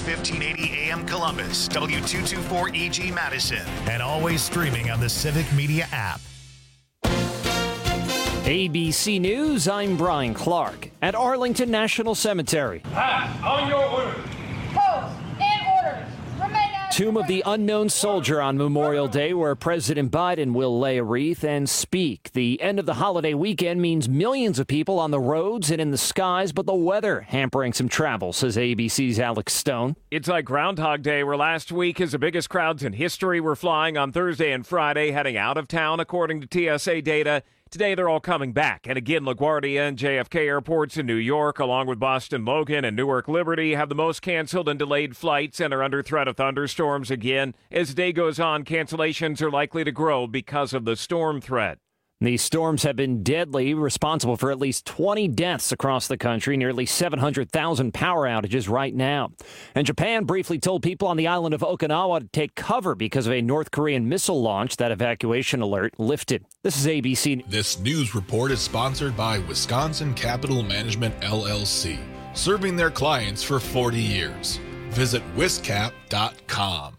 News 1580 AM Columbus, W224EG Madison, and always streaming on the Civic Media app. ABC News, I'm Brian Clark. At Arlington National Cemetery. On your order. Pose and orders. Remain at Tomb of the Unknown Soldier on Memorial Day, where President Biden will lay a wreath and speak. The end of the holiday weekend means millions of people on the roads and in the skies, but the weather hampering some travel, says ABC's Alex Stone. It's like Groundhog Day, where last week is the biggest crowds in history were flying on Thursday and Friday, heading out of town, according to TSA data. Today, they're all coming back. And again, LaGuardia and JFK airports in New York, along with Boston Logan and Newark Liberty, have the most canceled and delayed flights and are under threat of thunderstorms again. As the day goes on, cancellations are likely to grow because of the storm threat. These storms have been deadly, responsible for at least 20 deaths across the country, nearly 700,000 power outages right now. And Japan briefly told people on the island of Okinawa to take cover because of a North Korean missile launch. That evacuation alert lifted. This is ABC. This news report is sponsored by Wisconsin Capital Management, LLC, serving their clients for 40 years. Visit wiscap.com.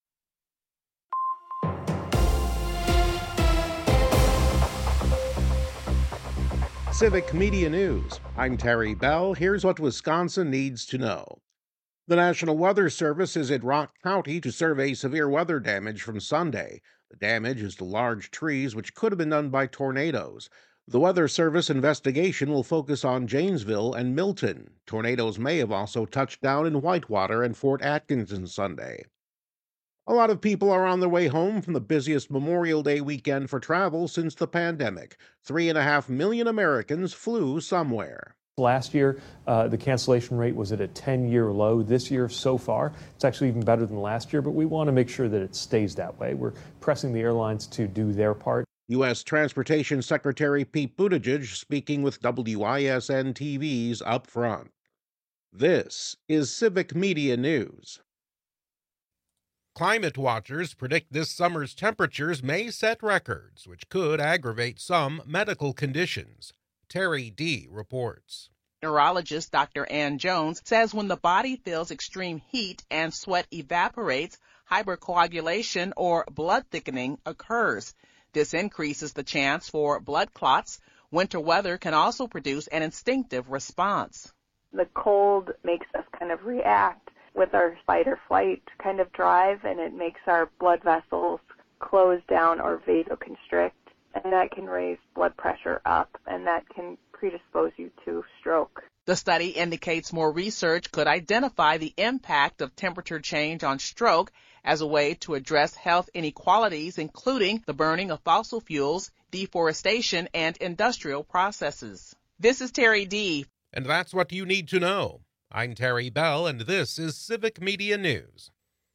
Civic Media News. I'm Terry Bell. Here's what Wisconsin needs to know. The National Weather Service is at Rock County to survey severe weather damage from Sunday. The damage is to large trees, which could have been done by tornadoes. The Weather Service investigation will focus on Janesville and Milton. Tornadoes may have also touched down in Whitewater and Fort Atkinson Sunday. A lot of people are on their way home from the busiest Memorial Day weekend for travel since the pandemic. 3.5 million Americans flew somewhere. Last year, the cancellation rate was at a 10-year low. This year, so far, it's actually even better than last year, but we want to make sure that it stays that way. We're pressing the airlines to do their part. U.S. Transportation Secretary Pete Buttigieg speaking with WISN TV's Up Front. This is Civic Media News. Climate watchers predict this summer's temperatures may set records, which could aggravate some medical conditions. Terry D. reports. Neurologist Dr. Ann Jones says when the body feels extreme heat and sweat evaporates, hypercoagulation or blood thickening occurs. This increases the chance for blood clots. Winter weather can also produce an instinctive response. The cold makes us kind of react with our fight or flight kind of drive, and it makes our blood vessels close down or vasoconstrict, and that can raise blood pressure up, and that can predispose you to stroke. The study indicates more research could identify the impact of temperature change on stroke as a way to address health inequalities, including the burning of fossil fuels, deforestation, and industrial processes. This is Terry D. And that's what you need to know. I'm Terry Bell, and this is Civic Media News.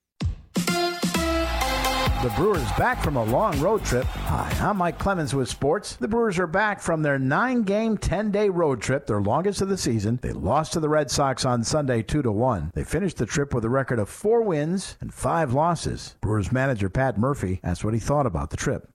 The Brewers back from a long road trip. Hi, I'm Mike Clemens with sports. The Brewers are back from their 9-game, 10-day road trip, their longest of the season. They lost to the Red Sox on Sunday 2-1. They finished the trip with a record of 4 wins and 5 losses. Brewers manager Pat Murphy asked what he thought about the trip.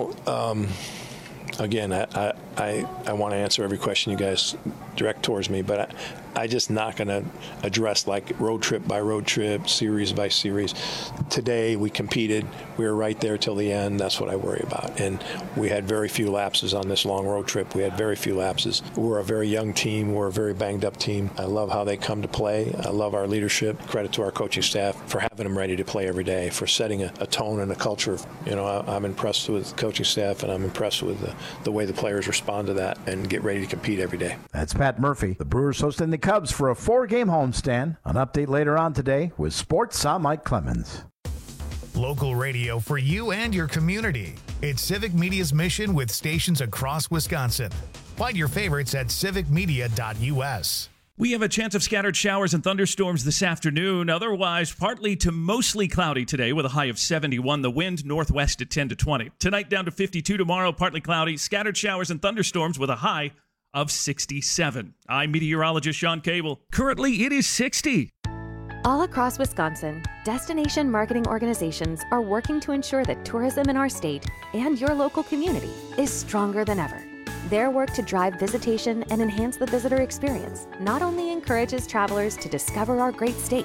Again, I want to answer every question you guys direct towards me, but I just not going to address like road trip by road trip, series by series. Today we competed. We were right there till the end. That's what I worry about. And we had very few lapses on this long road trip. We had very few lapses. We're a very young team. We're a very banged up team. I love how they come to play. I love our leadership. Credit to our coaching staff for having them ready to play every day, for setting a tone and a culture. I'm impressed with the coaching staff, and I'm impressed with the way the players respond to that and get ready to compete every day. That's Pat Murphy. The Brewers hosting the Cubs for a 4-game homestand. An update later on today with Sports. I'm Mike Clemens. Local radio for you and your community. It's Civic Media's mission with stations across Wisconsin. Find your favorites at civicmedia.us. We have a chance of scattered showers and thunderstorms this afternoon. Otherwise, partly to mostly cloudy today with a high of 71. The wind northwest at 10 to 20. Tonight down to 52. Tomorrow, partly cloudy, scattered showers and thunderstorms with a high of 67. I'm meteorologist Sean Cable. Currently, it is 60. All across Wisconsin, destination marketing organizations are working to ensure that tourism in our state and your local community is stronger than ever. Their work to drive visitation and enhance the visitor experience not only encourages travelers to discover our great state,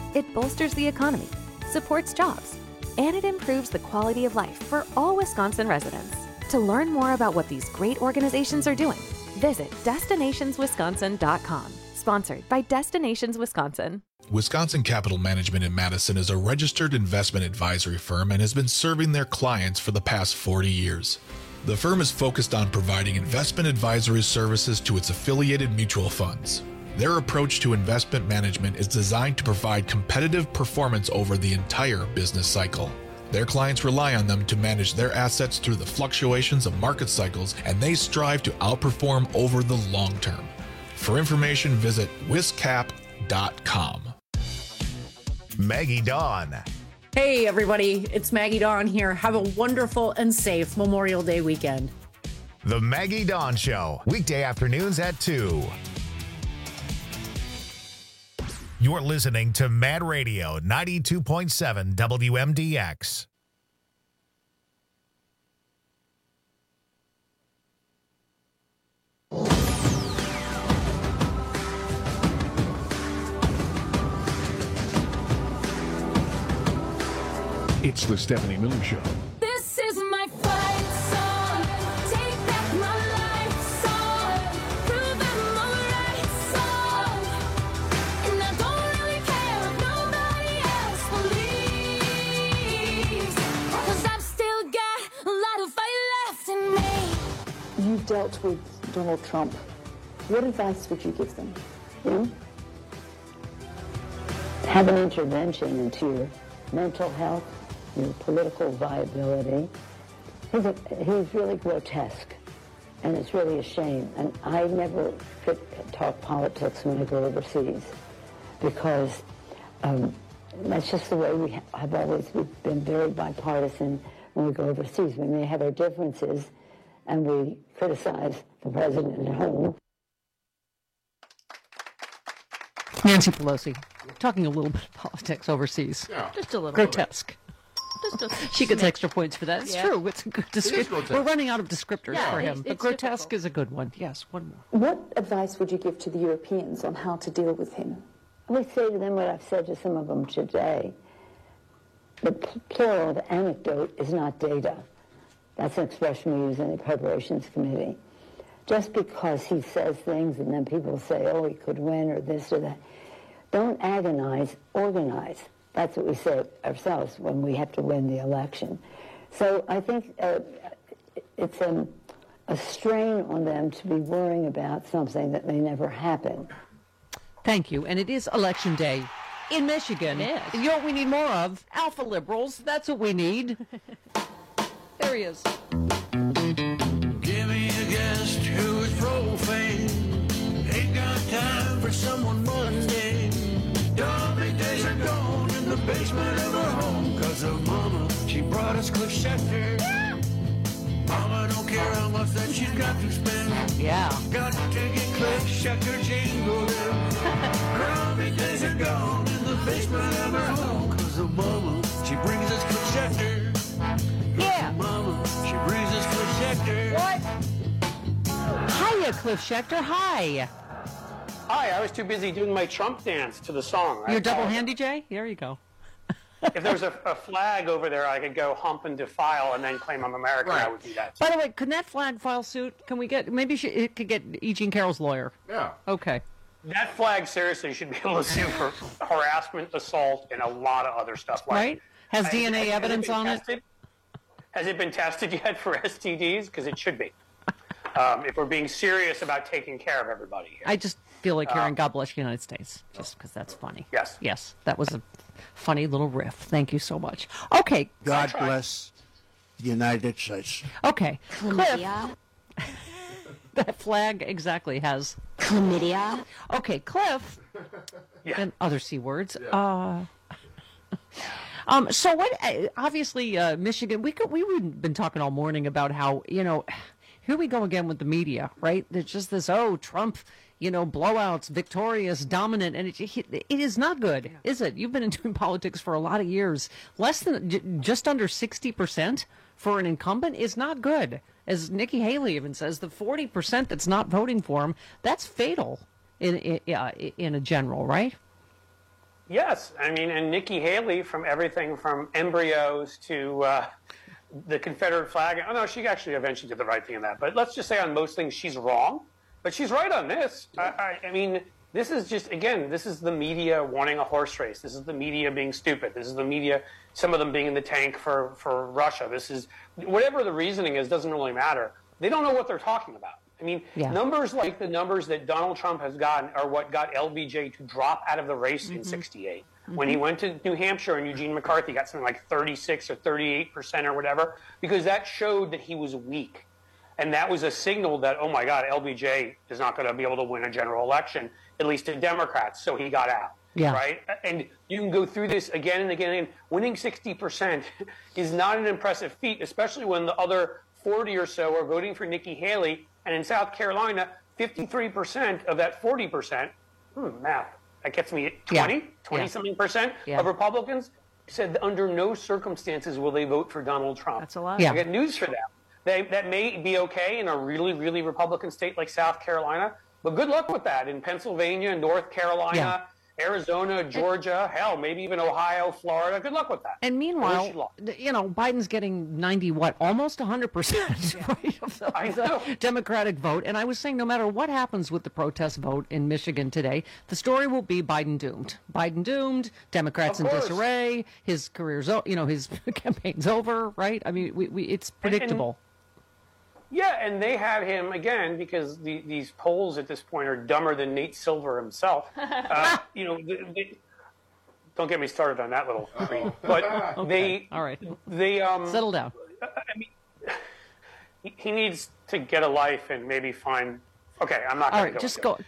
It bolsters the economy, supports jobs, and it improves the quality of life for all Wisconsin residents. To learn more about what these great organizations are doing, visit destinationswisconsin.com. Sponsored by Destinations Wisconsin. Wisconsin Capital Management in Madison is a registered investment advisory firm and has been serving their clients for the past 40 years. The firm is focused on providing investment advisory services to its affiliated mutual funds. Their approach to investment management is designed to provide competitive performance over the entire business cycle. Their clients rely on them to manage their assets through the fluctuations of market cycles, and they strive to outperform over the long term. For information, visit wiscap.com. Maggie Dawn. Hey, everybody. It's Maggie Dawn here. Have a wonderful and safe Memorial Day weekend. The Maggie Dawn Show, weekday afternoons at 2. You're listening to Mad Radio 92.7 WMDX. It's the Stephanie Miller Show. This is my fight song. Take back my life song. Prove I'm alright song. And I don't really care if nobody else believes. 'Cause I've still got a lot of fight left in me. You've dealt with Donald Trump. What advice would you give them? Have an intervention into your mental health, your political viability. He's really grotesque, and it's really a shame. And I never talk politics when I go overseas, because that's just the way we have always been very bipartisan when we go overseas. We may have our differences, and we criticize the president at home. Nancy Pelosi, talking a little bit of politics overseas. Yeah. Just a little. Grotesque. She gets extra points for that. It's true. It's a good descriptor. We're running out of descriptors for him, but grotesque is a good one. Yes, one more. What advice would you give to the Europeans on how to deal with him? I would say to them what I've said to some of them today. The plural of anecdote is not data. That's an expression we use in the preparations committee. Just because he says things and then people say, oh, he could win or this or that. Don't agonize, organize. That's what we say ourselves when we have to win the election. So I think it's a strain on them to be worrying about something that may never happen. Thank you. And it is Election Day in Michigan. It is. You know what we need more of? Alpha liberals. That's what we need. There he is. Give me a guest who is profane. Ain't got time for someone mundane. Your big days are gone in the basement of her home. 'Cause her mama, she brought us Cliff Schecter. Mama don't care how much that she's got to spend. Yeah. Got to get Cliff Schecter jingled in. Her big days are gone in the basement of her home. 'Cause her mama, she brings us Cliff Schecter. Yeah. Mama, she brings us Cliff Schecter. What? Hiya, Cliff Schecter. Hi. Hi, I was too busy doing my Trump dance to the song. You're double handy, Jay? There you go. If there was a flag over there, I could go hump and defile and then claim I'm American. Right. I would do that. By the way, can that flag file suit? Can we get, maybe it could get E. Jean Carroll's lawyer. Yeah. Okay. That flag seriously should be able to sue for harassment, assault, and a lot of other stuff. Right? Has DNA evidence on it? Has it been tested yet for STDs? Because it should be. If we're being serious about taking care of everybody here. I just feel like hearing God Bless the United States, just because that's funny. Yes. Yes, that was a funny little riff. Thank you so much. Okay. God bless the United States. Okay. Cliff. That flag exactly has chlamydia. Okay, Cliff. And other C words. Yeah. So what? Obviously, Michigan. We've been talking all morning about how here we go again with the media, right? There's just this Trump, blowouts, victorious, dominant, and it is not good, is it? You've been doing politics for a lot of years. Less than just under 60% for an incumbent is not good. As Nikki Haley even says, the 40% that's not voting for him, that's fatal in a general, right? Yes, I mean, and Nikki Haley, from everything from embryos to the Confederate flag. Oh no, she actually eventually did the right thing in that. But let's just say on most things she's wrong, but she's right on this. I mean, this is just, again, this is the media wanting a horse race. This is the media being stupid. This is the media, some of them being in the tank for Russia. This is, whatever the reasoning is, doesn't really matter. They don't know what they're talking about. I mean, numbers like the numbers that Donald Trump has gotten are what got LBJ to drop out of the race in '68. When he went to New Hampshire and Eugene McCarthy got something like 36 or 38% or whatever, because that showed that he was weak. And that was a signal that, oh my God, LBJ is not going to be able to win a general election, at least to Democrats, so he got out. Yeah. Right? And you can go through this again and again and again. Winning 60% is not an impressive feat, especially when the other 40 or so are voting for Nikki Haley. And in South Carolina, 53% of that 40%, math, that gets me at 20-something percent of Republicans said under no circumstances will they vote for Donald Trump. That's a lot. I got news for them. That may be okay in a really, really Republican state like South Carolina, but good luck with that in Pennsylvania, North Carolina, Arizona, Georgia, hell, maybe even Ohio, Florida. Good luck with that. And meanwhile, you know, Biden's getting 90, almost 100%, right, of the Democratic vote. And I was saying, no matter what happens with the protest vote in Michigan today, the story will be Biden doomed. Biden doomed, Democrats in disarray, his career's, his campaign's over, right? I mean, it's predictable. Yeah, and they had him, again, because these polls at this point are dumber than Nate Silver himself. Don't get me started on that little creep. But all right. They settle down. I mean, he needs to get a life and maybe find. Okay, I'm not. All going right, to just go.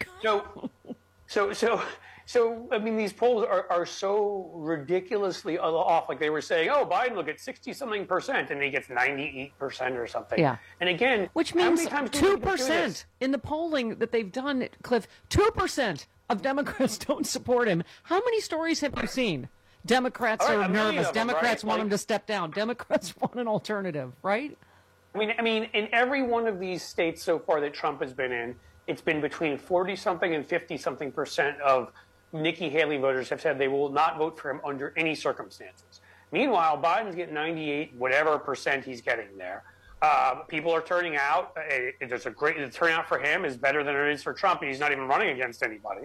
So I mean, these polls are so ridiculously off. Like they were saying, oh, Biden will get 60-something%, and he gets 98% or something. Yeah. And again, which means 2% in the polling that they've done, Cliff. 2% of Democrats don't support him. How many stories have you seen? Democrats are nervous. Democrats want him to step down. Democrats want an alternative, right? I mean, in every one of these states so far that Trump has been in, it's been between 40-something and 50-something% of Nikki Haley voters have said they will not vote for him under any circumstances. Meanwhile, Biden's getting 98 whatever percent he's getting there. People are turning out. The turnout for him is better than it is for Trump. He's not even running against anybody.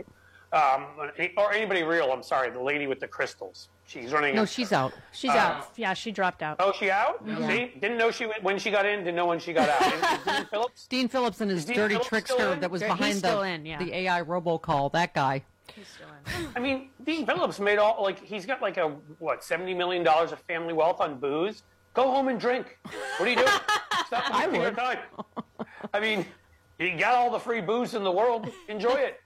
Or anybody real. I'm sorry, the lady with the crystals. She's running. No, she's out. She's out. Yeah, she dropped out. Oh, she out? Yeah. See, didn't know when she got in. Didn't know when she got out. Dean Phillips. Dean Phillips and his dirty trickster that was behind the AI robocall. That guy. He's still in. I mean, Dean Phillips made he's got like $70 million of family wealth on booze. Go home and drink. What are you doing? Stop wasting your time. I mean, you got all the free booze in the world. Enjoy it.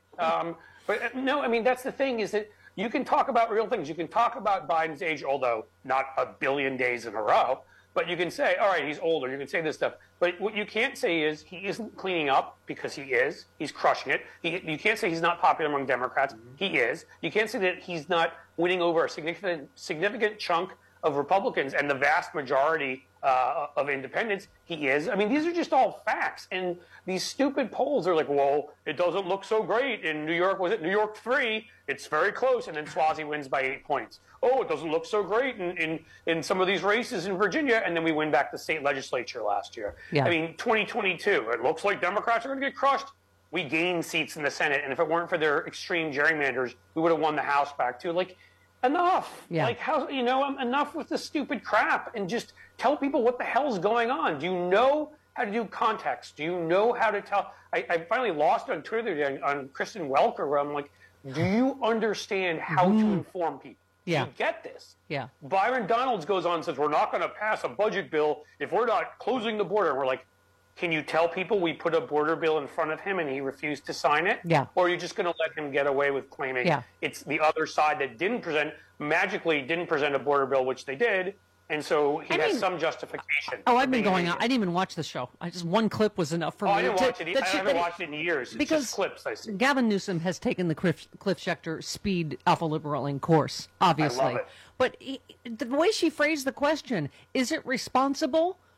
But no, I mean, that's the thing is that you can talk about real things. You can talk about Biden's age, although not a billion days in a row. But you can say, all right, he's older. You can say this stuff. But what you can't say is he isn't cleaning up, because he is. He's crushing it. You can't say he's not popular among Democrats. He is. You can't say that he's not winning over a significant chunk of Republicans and the vast majority of independents. He is. I mean, these are just all facts. And these stupid polls are like, well, it doesn't look so great in New York. Was it New York 3? It's very close. And then Suozzi wins by 8 points. Oh, it doesn't look so great in some of these races in Virginia. And then we win back the state legislature last year. Yeah. I mean, 2022, it looks like Democrats are going to get crushed. We gained seats in the Senate. And if it weren't for their extreme gerrymanders, we would have won the House back too. Like, enough. Yeah. Like, enough with the stupid crap, and just tell people what the hell's going on. Do you know how to do context? Do you know how to tell? I finally lost on Twitter today on Kristen Welker, where I'm like, do you understand how to inform people? Yeah. Do you get this? Yeah. Byron Donalds goes on and says, we're not going to pass a budget bill if we're not closing the border. We're like, can you tell people we put a border bill in front of him and he refused to sign it? Yeah. Or are you just going to let him get away with claiming it's the other side that magically didn't present a border bill, which they did, and so he has some justification. Oh, I've been going on. I didn't even watch the show. One clip was enough for me. I didn't watch it. I haven't watched it in years. It's just clips I see. Gavin Newsom has taken the Cliff Schechter speed alpha liberaling course, obviously. I love it. But the way she phrased the question, is it responsible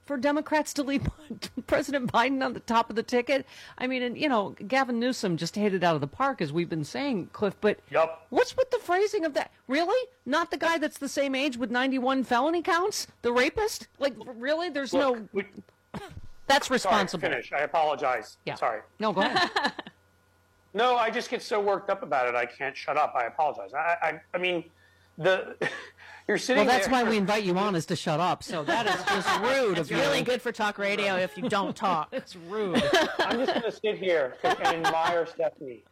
for Democrats to leave President Biden on the top of the ticket. I mean, and, you know, Gavin Newsom just hit it out of the park, as we've been saying, Cliff. But what's with the phrasing of that? Really? Not the guy that's the same age with 91 felony counts? The rapist? Like, really? There's that's responsible. Sorry, finish. I apologize. Yeah. Sorry. No, go ahead. No, I just get so worked up about it. I can't shut up. I apologize. I mean, you're sitting Well, that's there. why we invite you on, is to shut up. So that is just rude It's of you. really good for talk radio if you don't talk. It's rude. I'm just going to sit here and admire Stephanie.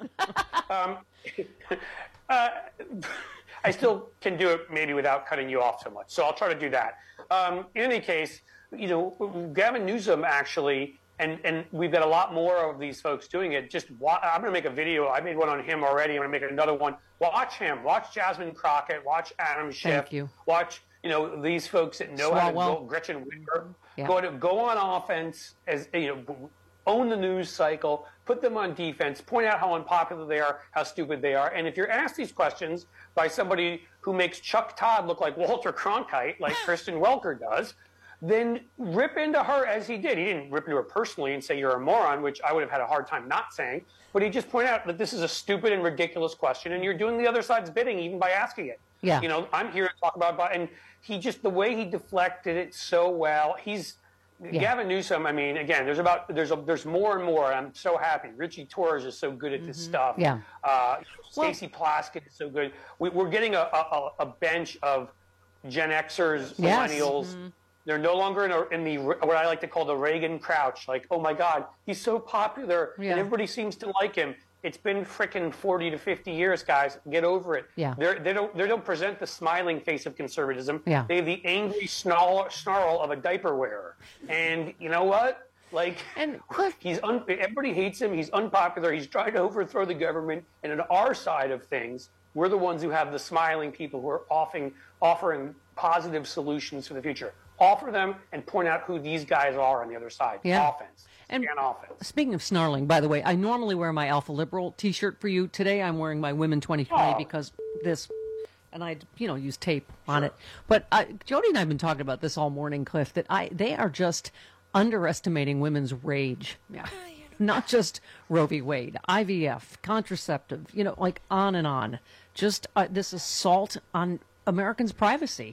I still can do it maybe without cutting you off so much, so I'll try to do that. In any case, you know, Gavin Newsom actually, and we've got a lot more of these folks doing it. I'm going to make a video. I made one on him already. I'm going to make another one. Watch him. Watch Jasmine Crockett. Watch Adam Schiff. Thank you. Watch, you know, these folks that know how to go. Gretchen Whitmer. Yeah. Go on offense, as you know, own the news cycle, put them on defense, point out how unpopular they are, how stupid they are. And if you're asked these questions by somebody who makes Chuck Todd look like Walter Cronkite, like Kristen Welker does, then rip into her as he did. He didn't rip into her personally and say you're a moron, which I would have had a hard time not saying, but he just pointed out that this is a stupid and ridiculous question, and you're doing the other side's bidding even by asking it. Yeah. You know, I'm here to talk about, and he just, the way he deflected it so well, Gavin Newsom, I mean, again, there's more and more. I'm so happy. Richie Torres is so good at this stuff. Yeah. Stacey Plaskett is so good. We're getting a bench of Gen Xers, millennials. They're no longer in the what I like to call the Reagan crouch. Like, oh my God, he's so popular, and everybody seems to like him. It's been frickin' 40 to 50 years, guys. Get over it. Yeah. They don't present the smiling face of conservatism. Yeah. They have the angry snarl of a diaper wearer. And you know what? Like, everybody hates him. He's unpopular. He's trying to overthrow the government. And on our side of things, we're the ones who have the smiling people who are offering positive solutions for the future. Offer them and point out who these guys are on the other side. Yeah. Offense. And offense. Speaking of snarling, by the way, I normally wear my Alpha Liberal T-shirt for you. Today I'm wearing my Women 2020 because this, and I, use tape on it. But Jody and I have been talking about this all morning, Cliff, that they are just underestimating women's rage. Yeah. Not just Roe v. Wade, IVF, contraceptive, like on and on. Just this assault on Americans' privacy.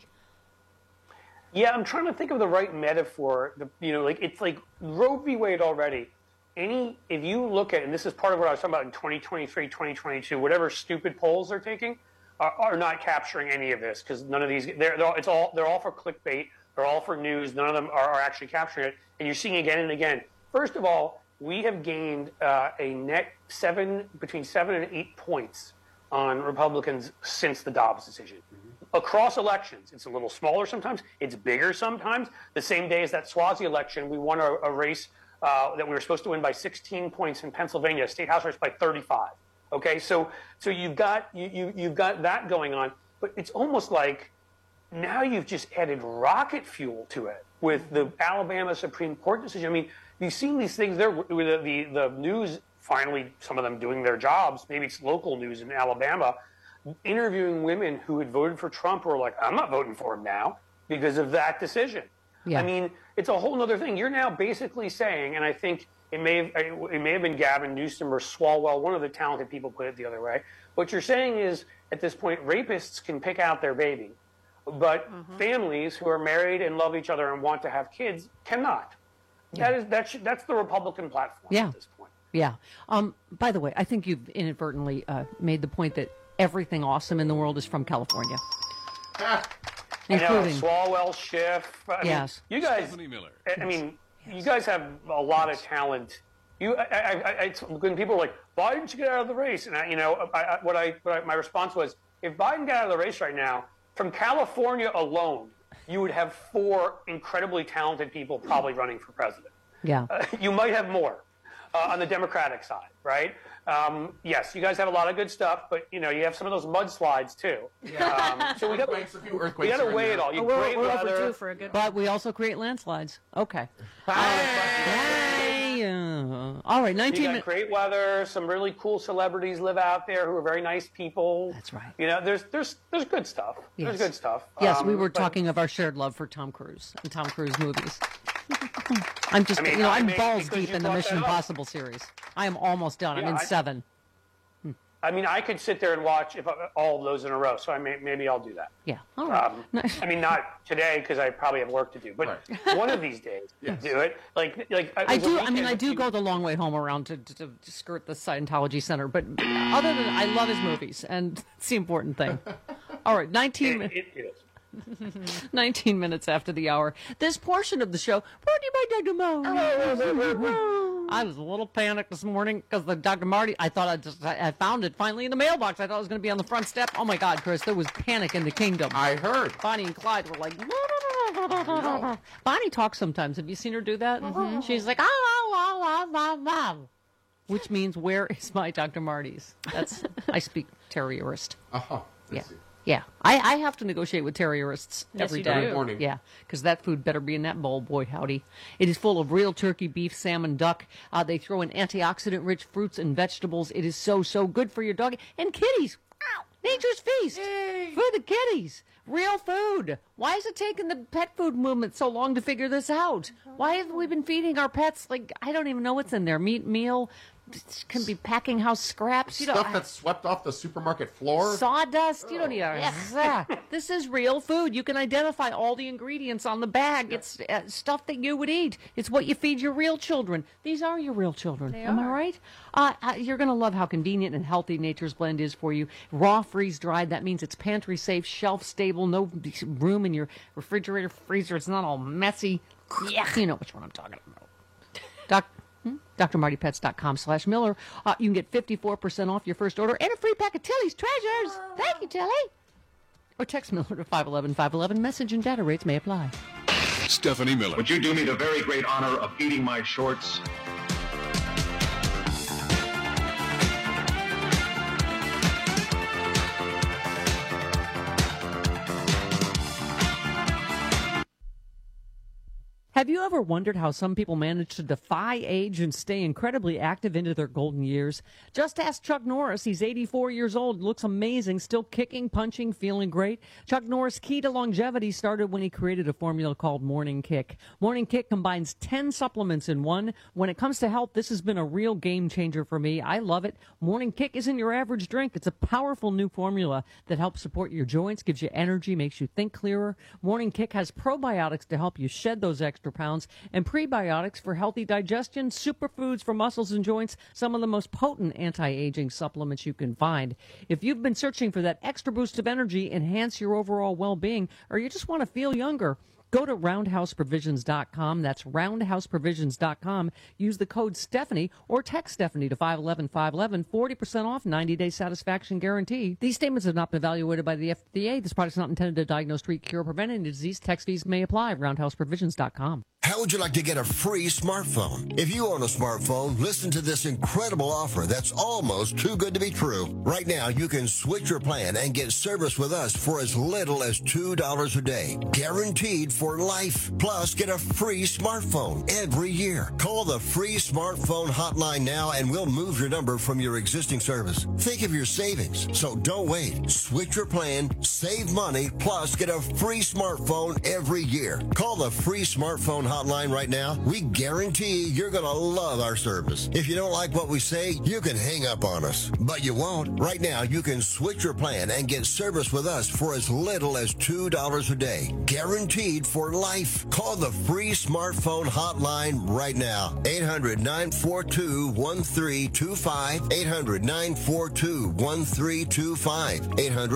Yeah, I'm trying to think of the right metaphor. It's like Roe v. Wade already. If you look at, and this is part of what I was talking about in 2023, 2022, whatever stupid polls they're taking are not capturing any of this, because none of these, they're all for clickbait. They're all for news. None of them are actually capturing it. And you're seeing again and again. First of all, we have gained a net between 7 and 8 points on Republicans since the Dobbs decision. Across elections, it's a little smaller sometimes, it's bigger sometimes. The same day as that Swazi election, we won a race that we were supposed to win by 16 points in Pennsylvania, a state house race by 35. Okay, so you've got that going on, but it's almost like now you've just added rocket fuel to it with the Alabama Supreme Court decision. I mean, you've seen these things there with the news finally, some of them doing their jobs. Maybe it's local news in Alabama, interviewing women who had voted for Trump who are like, I'm not voting for him now because of that decision. Yeah. I mean, it's a whole other thing. You're now basically saying, and I think it may have been Gavin Newsom or Swalwell, one of the talented people put it the other way. What you're saying is, at this point, rapists can pick out their baby, but families who are married and love each other and want to have kids cannot. Yeah. That's the Republican platform at this point. Yeah. By the way, I think you've inadvertently made the point that everything awesome in the world is from California. Including Swalwell, Schiff. Yes. You guys, you guys have a lot of talent. When people are like, Biden should get out of the race, and my response was, if Biden got out of the race right now, from California alone, you would have 4 incredibly talented people probably running for president. Yeah. You might have more on the Democratic side, right? Yes, you guys have a lot of good stuff, but you have some of those mudslides too. So we got to weigh it all. We're overdue for a good. But we also create landslides. Okay. All right, 19 minutes. Great weather. Some really cool celebrities live out there who are very nice people. That's right. There's good stuff. Yes. There's good stuff. Yes, we were talking of our shared love for Tom Cruise and Tom Cruise movies. I'm just, I mean, I'm maybe balls because deep you in the brought Mission that up. Impossible series. I am almost done. I'm Yeah, in 7. I mean, I could sit there and watch all of those in a row, so maybe I'll do that. Yeah. All right. I mean, not today because I probably have work to do, but one of these days, do it. I do. I mean, I do go the long way home around to skirt the Scientology Center, but other than I love his movies, and it's the important thing. All right, 19 minutes. It is. 19 minutes after the hour. This portion of the show brought to you by Dr. Mo. I was a little panicked this morning because the Dr. Marty, I thought I found it finally in the mailbox. I thought it was going to be on the front step. Oh my God, Chris, there was panic in the kingdom. I heard. Bonnie and Clyde were like, Bonnie talks sometimes. Have you seen her do that? Mm-hmm. She's like, which means, where is my Dr. Marty's? I speak terrorist. Yeah. Yeah, I have to negotiate with terrorists every day. Every morning. Yeah, because that food better be in that bowl, boy howdy. It is full of real turkey, beef, salmon, duck. They throw in antioxidant-rich fruits and vegetables. It is so, so good for your dog. And kitties. Ow, Nature's Feast. Yay. For the kitties. Real food. Why is it taking the pet food movement so long to figure this out? Why have we been feeding our pets, I don't even know what's in there. Meat, meal, can be packing house scraps. Stuff that's swept off the supermarket floor. Sawdust. You don't need This is real food. You can identify all the ingredients on the bag. It's stuff that you would eat. It's what you feed your real children. These are your real children. Am I right? You're going to love how convenient and healthy Nature's Blend is for you. Raw, freeze-dried. That means it's pantry safe, shelf stable, no room in your refrigerator, freezer. It's not all messy. Yeah, you know which one I'm talking about. DrMartyPets.com/Miller. You can get 54% off your first order and a free pack of Tilly's Treasures. Thank you, Tilly. Or text Miller to 511-511. Message and data rates may apply. Stephanie Miller. Would you do me the very great honor of feeding my shorts? Have you ever wondered how some people manage to defy age and stay incredibly active into their golden years? Just ask Chuck Norris. He's 84 years old, looks amazing, still kicking, punching, feeling great. Chuck Norris' key to longevity started when he created a formula called Morning Kick. Morning Kick combines 10 supplements in one. When it comes to health, this has been a real game changer for me. I love it. Morning Kick isn't your average drink. It's a powerful new formula that helps support your joints, gives you energy, makes you think clearer. Morning Kick has probiotics to help you shed those extra pounds, and prebiotics for healthy digestion, superfoods for muscles and joints, some of the most potent anti-aging supplements you can find. If you've been searching for that extra boost of energy, enhance your overall well-being, or you just want to feel younger, go to roundhouseprovisions.com. That's roundhouseprovisions.com. Use the code Stephanie or text Stephanie to 511-511. 40% off, 90-day satisfaction guarantee. These statements have not been evaluated by the FDA. This product is not intended to diagnose, treat, cure, or prevent any disease. Text fees may apply. Roundhouseprovisions.com. How would you like to get a free smartphone? If you own a smartphone, listen to this incredible offer that's almost too good to be true. Right now, you can switch your plan and get service with us for as little as $2 a day. Guaranteed for life. Plus, get a free smartphone every year. Call the free smartphone hotline now and we'll move your number from your existing service. Think of your savings. So don't wait. Switch your plan, save money, plus get a free smartphone every year. Call the free smartphone hotline right now. We guarantee you're going to love our service. If you don't like what we say, you can hang up on us. But you won't. Right now, you can switch your plan and get service with us for as little as $2 a day. Guaranteed for life. Call the free smartphone hotline right now. 800-942-1325. 800-942-1325.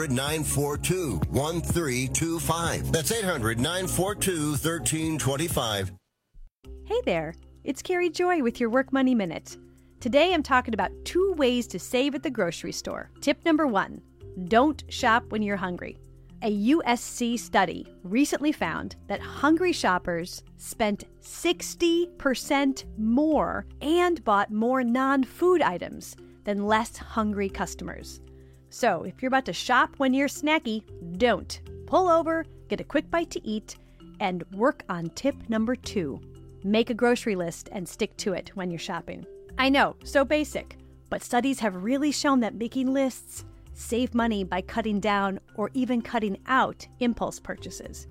800-942-1325. That's 800-942-1325. Hey there, it's Carrie Joy with your Work Money Minute. Today I'm talking about 2 ways to save at the grocery store. Tip number 1, don't shop when you're hungry. A USC study recently found that hungry shoppers spent 60% more and bought more non-food items than less hungry customers. So if you're about to shop when you're snacky, don't. Pull over, get a quick bite to eat, and work on tip number 2. Make a grocery list and stick to it when you're shopping. I know, so basic, but studies have really shown that making lists save money by cutting down or even cutting out impulse purchases.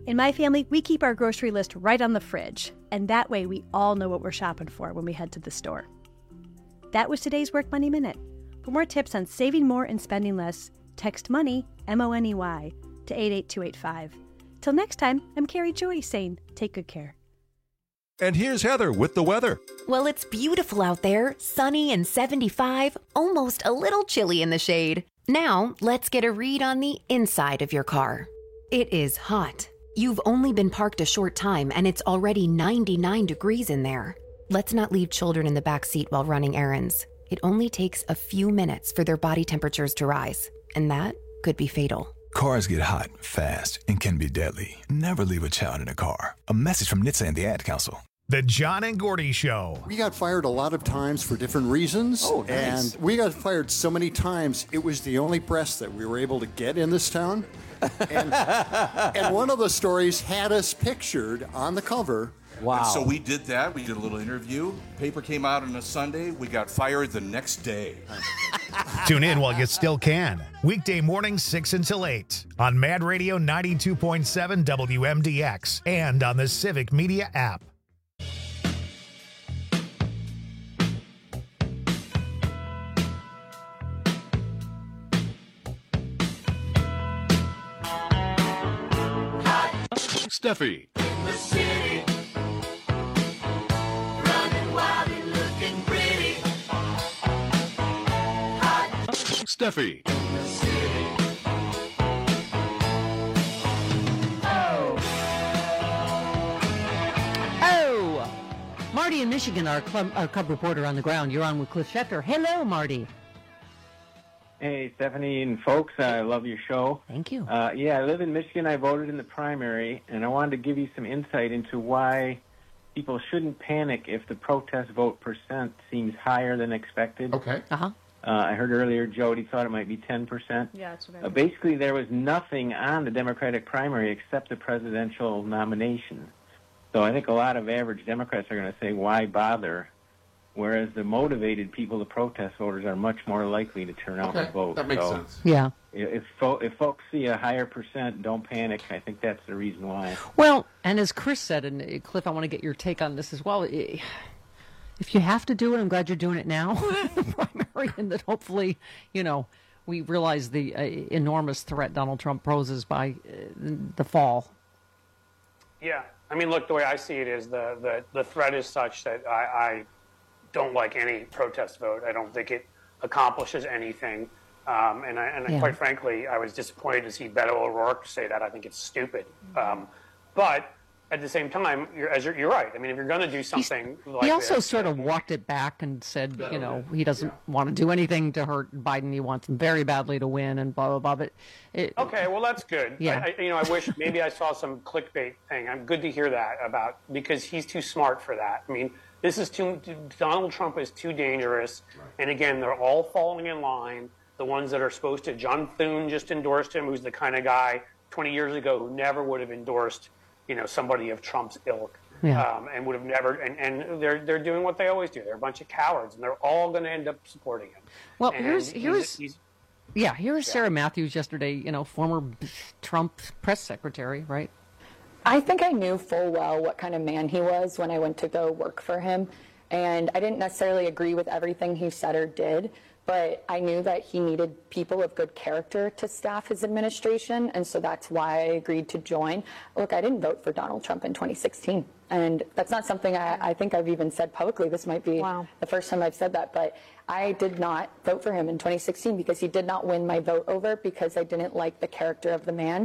In my family, we keep our grocery list right on the fridge, and that way we all know what we're shopping for when we head to the store. That was today's Work Money Minute. For more tips on saving more and spending less, text MONEY, M-O-N-E-Y, to 88285. Till next time, I'm Carrie Joy saying take good care. And here's Heather with the weather. Well, it's beautiful out there, sunny and 75, almost a little chilly in the shade. Now, let's get a read on the inside of your car. It is hot. You've only been parked a short time and it's already 99 degrees in there. Let's not leave children in the back seat while running errands. It only takes a few minutes for their body temperatures to rise, and that could be fatal. Cars get hot, fast, and can be deadly. Never leave a child in a car. A message from NHTSA and the Ad Council. The John and Gordy Show. We got fired a lot of times for different reasons. Oh, nice. And we got fired so many times, it was the only press that we were able to get in this town. And one of the stories had us pictured on the cover. Wow. And so we did that. We did a little interview. Paper came out on a Sunday. We got fired the next day. Tune in while you still can. Weekday mornings 6 until 8 on Mad Radio 92.7 WMDX and on the Civic Media app. Steffi. In the city, running wild and looking pretty. Hot. Steffi. In the city. Oh! Marty in Michigan, our Cub reporter on the ground. You're on with Cliff Schecter. Hello, Marty. Hey, Stephanie and folks, I love your show. Thank you. Yeah, I live in Michigan. I voted in the primary, and I wanted to give you some insight into why people shouldn't panic if the protest vote percent seems higher than expected. Okay. Uh-huh. I heard earlier Jody thought it might be 10%. Yeah, that's what I mean. Basically, there was nothing on the Democratic primary except the presidential nomination. So I think a lot of average Democrats are going to say, why bother? Whereas the motivated people, the protest voters, are much more likely to turn out and vote. That makes sense. Yeah. If folks see a higher percent, don't panic. I think that's the reason why. Well, and as Chris said, and Cliff, I want to get your take on this as well. If you have to do it, I'm glad you're doing it now, the primary, and that hopefully, we realize the enormous threat Donald Trump poses by the fall. Yeah. I mean, look, the way I see it is the threat is such that I don't like any protest vote. I don't think it accomplishes anything. And quite frankly, I was disappointed to see Beto O'Rourke say that. I think it's stupid. But at the same time, you're right. I mean, if you're going to do something like he also this, sort of walked it back and said, he doesn't want to do anything to hurt Biden. He wants him very badly to win and blah, blah, blah. But okay, well, that's good. Yeah. I wish maybe I saw some clickbait thing. I'm good to hear that because he's too smart for that. I mean, Donald Trump is too dangerous. And again, they're all falling in line. The ones that are supposed to, John Thune just endorsed him, who's the kind of guy 20 years ago who never would have endorsed somebody of Trump's ilk, and would have never. And they're doing what they always do. They're a bunch of cowards, and they're all going to end up supporting him. Well, and here's Sarah Matthews yesterday. Former Trump press secretary, right? I think I knew full well what kind of man he was when I went to go work for him, and I didn't necessarily agree with everything he said or did. But I knew that he needed people of good character to staff his administration, and so that's why I agreed to join. Look, I didn't vote for Donald Trump in 2016, and that's not something I think I've even said publicly. This might be the first time I've said that, but I did not vote for him in 2016 because he did not win my vote over because I didn't like the character of the man.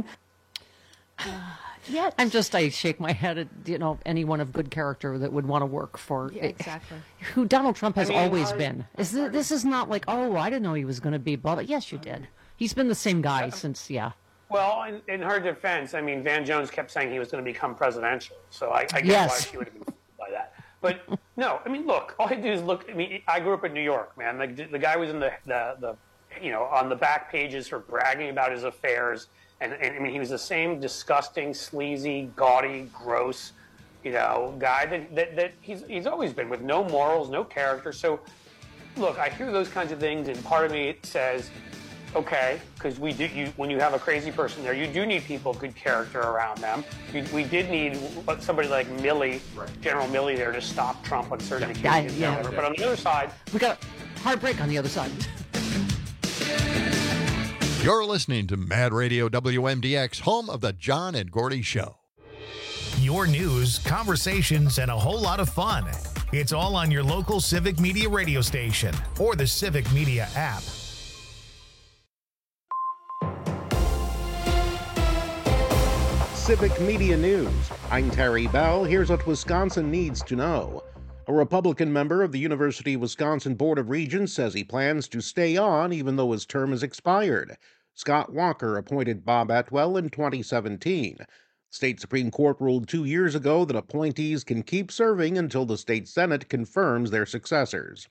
I shake my head at anyone of good character that would want to work for exactly who Donald Trump has always been. This is not like, oh, I didn't know he was going to be blah, blah. Yes, you did. He's been the same guy since Well, in her defense, I mean, Van Jones kept saying he was going to become presidential, so I get why she would have been by that. But no, I mean, look, all I do is look. I mean, I grew up in New York, man. The guy was in the on the back pages for bragging about his affairs. And I mean, he was the same disgusting, sleazy, gaudy, gross, guy that he's always been, with no morals, no character. So, look, I hear those kinds of things, and part of me says, okay, because when you have a crazy person there, you do need people of good character around them. We did need somebody like Milley, General Milley, there to stop Trump on certain occasions. Yeah. But on the other side, we got a hard break on the other side. You're listening to Mad Radio WMDX, home of the John and Gordy Show. Your news, conversations, and a whole lot of fun. It's all on your local Civic Media radio station or the Civic Media app. Civic Media News. I'm Terry Bell. Here's what Wisconsin needs to know. A Republican member of the University of Wisconsin Board of Regents says he plans to stay on even though his term is expired. Scott Walker appointed Bob Atwell in 2017. State Supreme Court ruled 2 years ago that appointees can keep serving until the state Senate confirms their successors.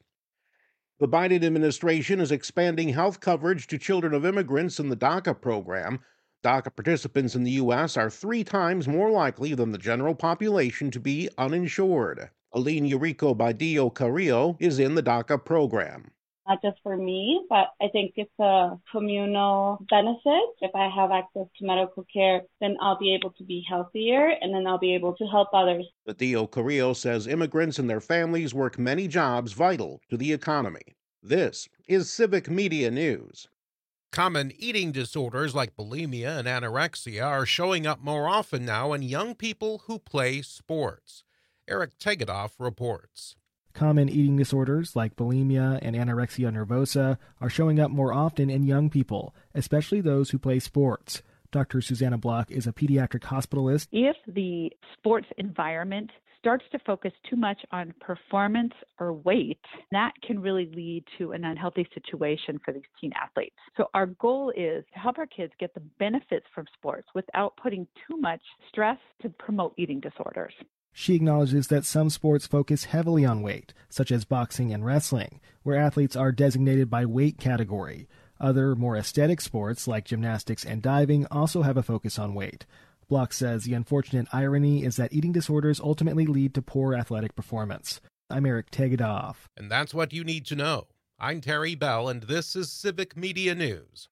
The Biden administration is expanding health coverage to children of immigrants in the DACA program. DACA participants in the U.S. are 3 times more likely than the general population to be uninsured. Aline Eurico Badillo Carrillo is in the DACA program. Not just for me, but I think it's a communal benefit. If I have access to medical care, then I'll be able to be healthier, and then I'll be able to help others. Badillo Carrillo says immigrants and their families work many jobs vital to the economy. This is Civic Media News. Common eating disorders like bulimia and anorexia are showing up more often now in young people who play sports. Eric Tegedoff reports. Common eating disorders like bulimia and anorexia nervosa are showing up more often in young people, especially those who play sports. Dr. Susanna Block is a pediatric hospitalist. If the sports environment starts to focus too much on performance or weight, that can really lead to an unhealthy situation for these teen athletes. So our goal is to help our kids get the benefits from sports without putting too much stress to promote eating disorders. She acknowledges that some sports focus heavily on weight, such as boxing and wrestling, where athletes are designated by weight category. Other, more aesthetic sports, like gymnastics and diving, also have a focus on weight. Block says the unfortunate irony is that eating disorders ultimately lead to poor athletic performance. I'm Eric Tegedoff. And that's what you need to know. I'm Terry Bell, and this is Civic Media News.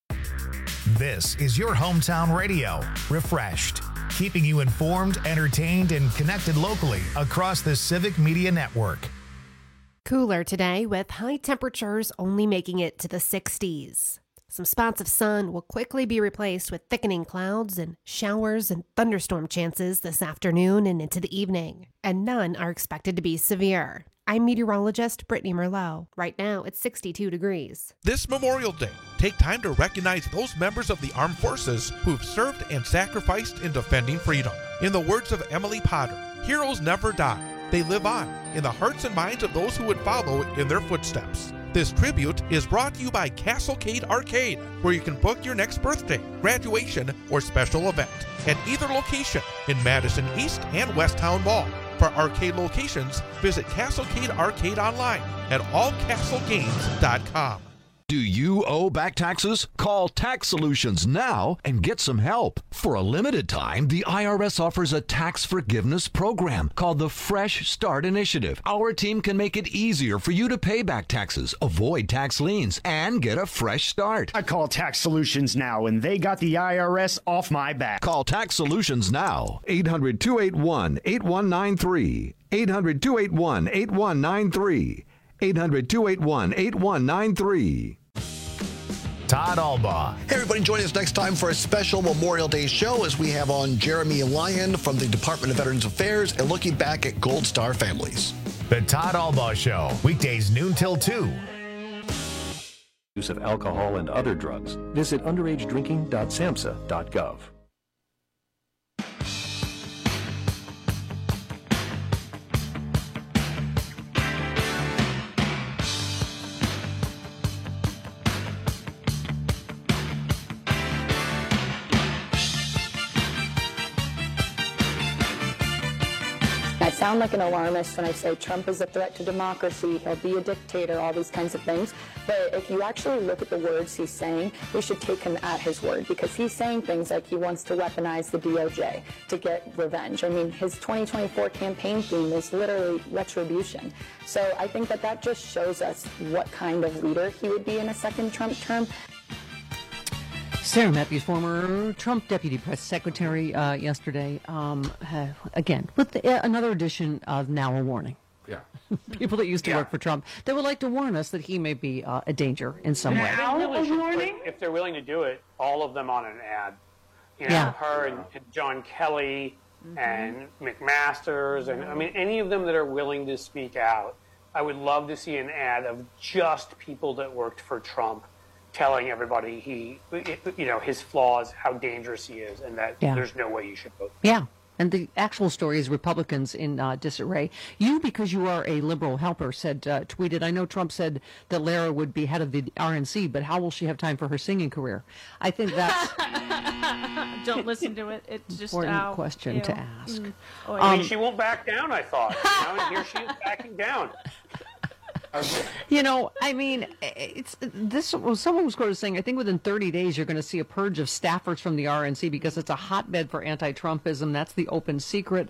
This is your hometown radio, refreshed, keeping you informed, entertained, and connected locally across the Civic Media Network. Cooler today with high temperatures only making it to the 60s. Some spots of sun will quickly be replaced with thickening clouds and showers and thunderstorm chances this afternoon and into the evening, and none are expected to be severe. I'm meteorologist Brittany Merlot. Right now, it's 62 degrees. This Memorial Day, take time to recognize those members of the armed forces who've served and sacrificed in defending freedom. In the words of Emily Potter, heroes never die. They live on in the hearts and minds of those who would follow in their footsteps. This tribute is brought to you by Castlecade Arcade, where you can book your next birthday, graduation, or special event at either location in Madison East and West Town Mall. For arcade locations, visit Castlecade Arcade online at allcastlegames.com. Do you owe back taxes? Call Tax Solutions now and get some help. For a limited time, the IRS offers a tax forgiveness program called the Fresh Start Initiative. Our team can make it easier for you to pay back taxes, avoid tax liens, and get a fresh start. I call Tax Solutions now, and they got the IRS off my back. Call Tax Solutions now. 800-281-8193. 800-281-8193. 800-281-8193. Todd Albaugh. Hey, everybody, join us next time for a special Memorial Day show as we have on Jeremy Lyon from the Department of Veterans Affairs and looking back at Gold Star families. The Todd Albaugh Show, weekdays noon till 2. Use of alcohol and other drugs. Visit underagedrinking.samhsa.gov. I sound like an alarmist when I say Trump is a threat to democracy, he'll be a dictator, all these kinds of things. But if you actually look at the words he's saying, we should take him at his word, because he's saying things like he wants to weaponize the DOJ to get revenge. I mean, his 2024 campaign theme is literally retribution. So I think that just shows us what kind of leader he would be in a second Trump term. Sarah Matthews, former Trump deputy press secretary, yesterday, again, with another edition of Now a Warning. Yeah. People that used to work for Trump, they would like to warn us that he may be a danger in some way. Now a warning? If they're willing to do it, all of them on an ad. You know, her and John Kelly and McMaster's, and I mean, any of them that are willing to speak out. I would love to see an ad of just people that worked for Trump telling everybody his flaws, how dangerous he is, and that there's no way you should vote. Yeah. And the actual story is Republicans in disarray. You, because you are a liberal helper, tweeted, I know Trump said that Lara would be head of the RNC, but how will she have time for her singing career? I think that's Don't listen to it. It's just an important question to ask. I mean, she won't back down, I thought. And here she is backing down. You know, I mean, someone was quoted saying, I think within 30 days you're going to see a purge of staffers from the RNC because it's a hotbed for anti-Trumpism. That's the open secret.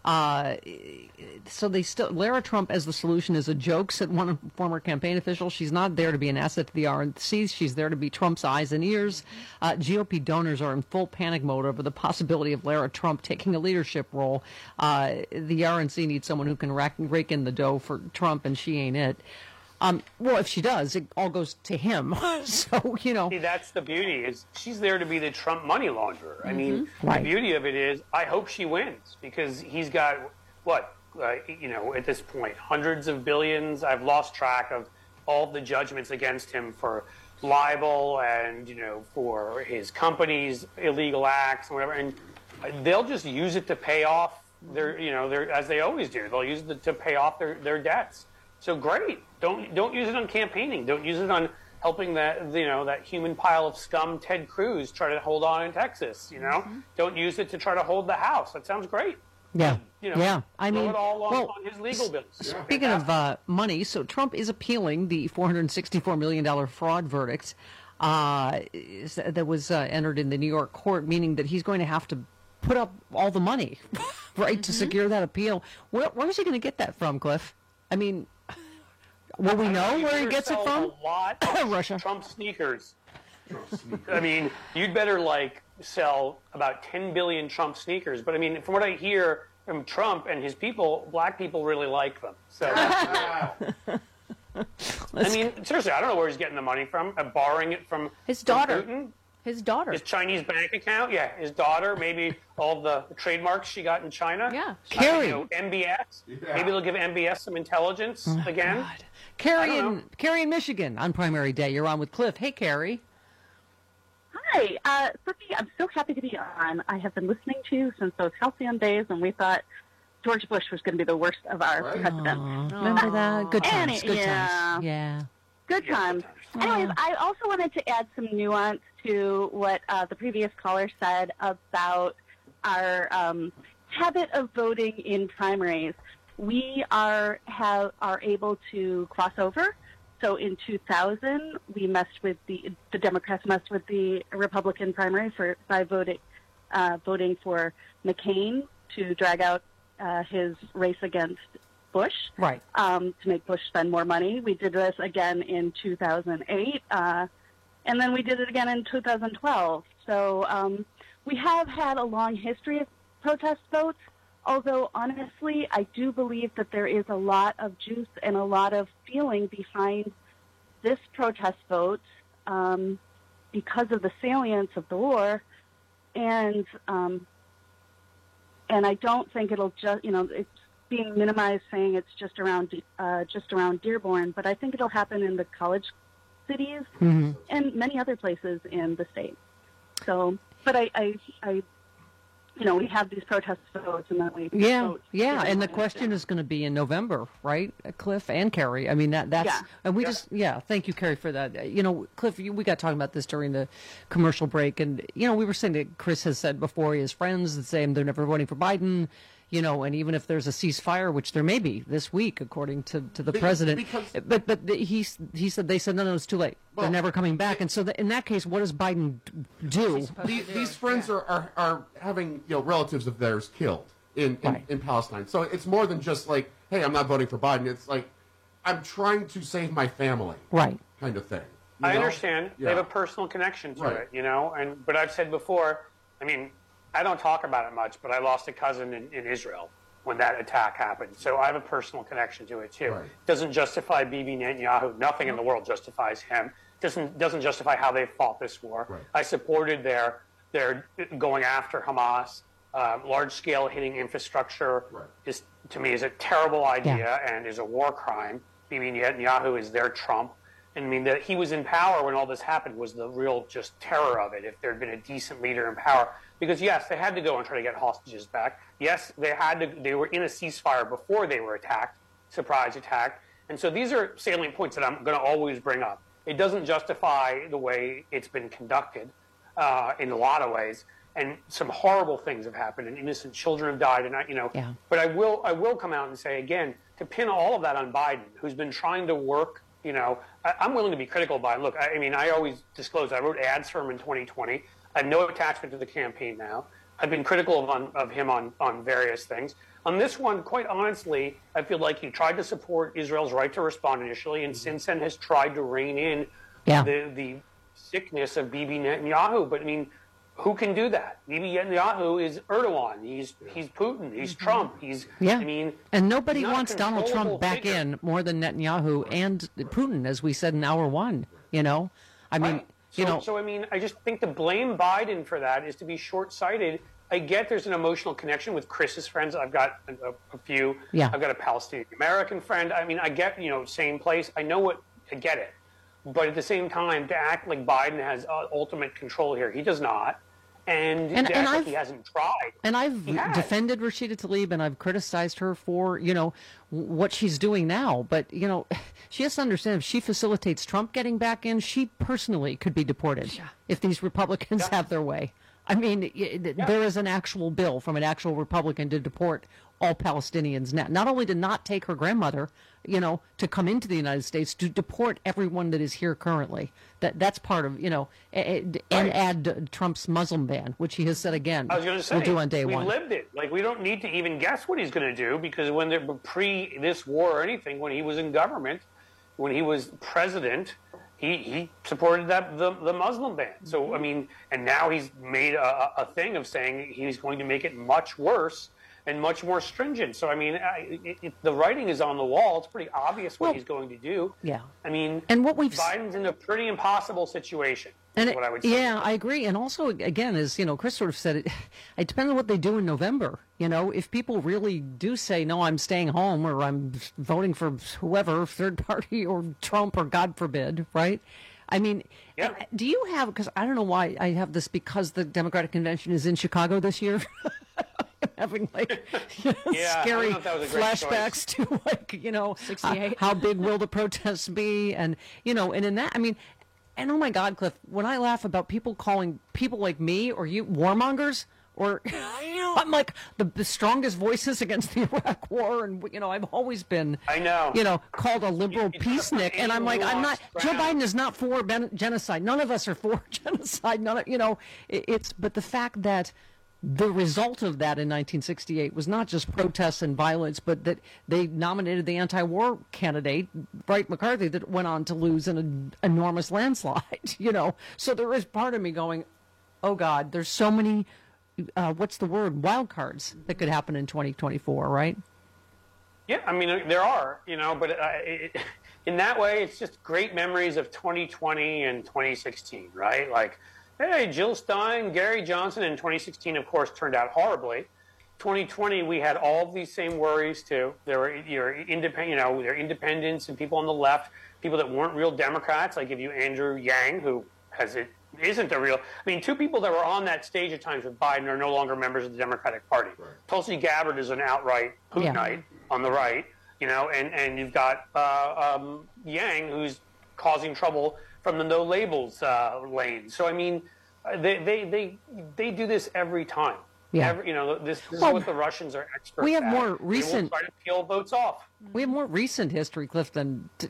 So Lara Trump as the solution is a joke, said one former campaign official. She's not there to be an asset to the RNC. She's there to be Trump's eyes and ears. GOP donors are in full panic mode over the possibility of Lara Trump taking a leadership role. The RNC needs someone who can rake in the dough for Trump, and she ain't it. Well, if she does, it all goes to him. So, you know. See, that's the beauty, is she's there to be the Trump money launderer. I mean, the beauty of it is, I hope she wins, because he's got, at this point, hundreds of billions. I've lost track of all the judgments against him for libel and, for his company's illegal acts and whatever. And they'll just use it to pay off their, as they always do. They'll use it to pay off their debts. So great. Don't use it on campaigning. Don't use it on helping that human pile of scum, Ted Cruz, try to hold on in Texas. Don't use it to try to hold the House. That sounds great. Yeah. I mean, it all on his legal bills. Speaking of money, so Trump is appealing the $464 million fraud verdict that was entered in the New York court, meaning that he's going to have to put up all the money, right, to secure that appeal. Where is he going to get that from, Cliff? I mean, will we know where he gets it from? A lot of Russia. Trump sneakers. I mean, you'd better sell about 10 billion Trump sneakers. But I mean, from what I hear from Trump and his people, black people really like them. So, I mean, seriously, I don't know where he's getting the money from. Borrowing it from his daughter. Putin? His daughter. His Chinese bank account? Yeah, his daughter. Maybe all the trademarks she got in China. Yeah. Carrie. MBS. Yeah. Maybe they'll give MBS some intelligence again. God. Carrie in Michigan on primary day. You're on with Cliff. Hey, Carrie. Hi. Sophie, I'm so happy to be on. I have been listening to you since those halcyon days, and we thought George Bush was going to be the worst of our presidents. Remember that? Good times. Good times. Yeah. Good times. Anyways, I also wanted to add some nuance to what the previous caller said about our habit of voting in primaries. We are able to cross over. So in 2000, we messed with the Democrats messed with the Republican primary by voting for McCain to drag out his race against Bush, right? To make Bush spend more money. We did this again in 2008, and then we did it again in 2012. So we have had a long history of protest votes, although honestly, I do believe that there is a lot of juice and a lot of feeling behind this protest vote because of the salience of the war, and I don't think it'll just, it's being minimized saying it's just around Dearborn, but I think it'll happen in the college cities and many other places in the state. So, but I we have these protest votes, and then we vote. Yeah, and the question is going to be in November, right, Cliff and Carrie? I mean, that's and we thank you, Carrie, for that. Cliff, we got talking about this during the commercial break, and we were saying that Chris has said before he has friends that say they're never voting for Biden. And even if there's a ceasefire, which there may be this week, according to the president, but they said no, it's too late. They're never coming back. And so in that case, what does Biden do? These friends are having relatives of theirs killed in Palestine. So it's more than just like, hey, I'm not voting for Biden. It's like, I'm trying to save my family, right? Kind of thing. I understand. They have a personal connection to it, you know. But I've said before, I mean, I don't talk about it much, but I lost a cousin in Israel when that attack happened. So I have a personal connection to it too. Right. Doesn't justify Bibi Netanyahu. Nothing in the world justifies him. Doesn't justify how they fought this war. Right. I supported their going after Hamas. Large scale hitting infrastructure is, to me, is a terrible idea and is a war crime. Bibi Netanyahu is their Trump. And I mean, that he was in power when all this happened was the real just terror of it. If there had been a decent leader in power, because yes, they had to go and try to get hostages back. Yes, they were in a ceasefire before they were attacked, surprise attack. And so these are salient points that I'm going to always bring up. It doesn't justify the way it's been conducted in a lot of ways. And some horrible things have happened, and innocent children have died, and But I will come out and say again, to pin all of that on Biden, who's been trying to work. You know, I'm willing to be critical of Biden. Look, I mean, I always disclose. I wrote ads for him in 2020. I have no attachment to the campaign now. I've been critical of him on various things. On this one, quite honestly, I feel like he tried to support Israel's right to respond initially, and since then has tried to rein in the sickness of Bibi Netanyahu. But I mean, who can do that? Bibi Netanyahu is Erdogan. He's Putin. He's Trump. I mean, and nobody wants Donald Trump back in more than Netanyahu and Putin, as we said in hour one. You know, I mean, So I mean, I just think to blame Biden for that is to be short-sighted. I get there's an emotional connection with Chris's friends. I've got a few. Yeah. I've got a Palestinian American friend. I mean, I get same place. I get it. But at the same time, to act like Biden has ultimate control here, he does not. And to act like he hasn't tried. And I've defended Rashida Tlaib, and I've criticized her for, what she's doing now. But, she has to understand, if she facilitates Trump getting back in, she personally could be deported if these Republicans have their way. I mean, there is an actual bill from an actual Republican to deport all Palestinians now. Not only to not take her grandmother, to come into the United States, to deport everyone that is here currently. That's part of, and add Trump's Muslim ban, which he has said again. I was going to say, we'll do on day we one. Lived it. Like, we don't need to even guess what he's going to do, because when they're pre this war or anything, when he was in government, when he was president, he supported the Muslim ban. So, I mean, and now he's made a thing of saying he's going to make it much worse and much more stringent. So, I mean, the writing is on the wall. It's pretty obvious what he's going to do. Yeah. I mean, and what Biden's in a pretty impossible situation, is what I would say. Yeah, I agree. And also, again, as Chris sort of said, it depends on what they do in November. If people really do say, no, I'm staying home, or I'm voting for whoever, third party or Trump, or God forbid, right? I mean, do you have, because I don't know why I have this, because the Democratic Convention is in Chicago this year. Having scary flashbacks to 68. How big will the protests be, and and in that, I mean, and oh my God, Cliff, when I laugh about people calling people like me or you warmongers, or I'm like the strongest voices against the Iraq War, and I've always been called a liberal peacenik, and I'm like, I'm not. Joe Biden is not for genocide. None of us are for genocide. It's but the fact that the result of that in 1968 was not just protests and violence, but that they nominated the anti-war candidate, Bright McCarthy, that went on to lose in an enormous landslide, So there is part of me going, oh, God, there's so many, wild cards that could happen in 2024, right? Yeah, I mean, there are, but in that way, it's just great memories of 2020 and 2016, right? Like, hey, Jill Stein, Gary Johnson in 2016, of course, turned out horribly. 2020, we had all of these same worries, too. There were there are independents and people on the left, people that weren't real Democrats. I give you Andrew Yang, who isn't a real. I mean, two people that were on that stage at times with Biden are no longer members of the Democratic Party. Right. Tulsi Gabbard is an outright Putinite on the right, and you've got Yang, who's causing trouble from the no labels lane. So I mean, they do this every time. Yeah. This is what the Russians are experts. We have at. more recent. They will try to peel votes off. We have more recent history, Cliff, than to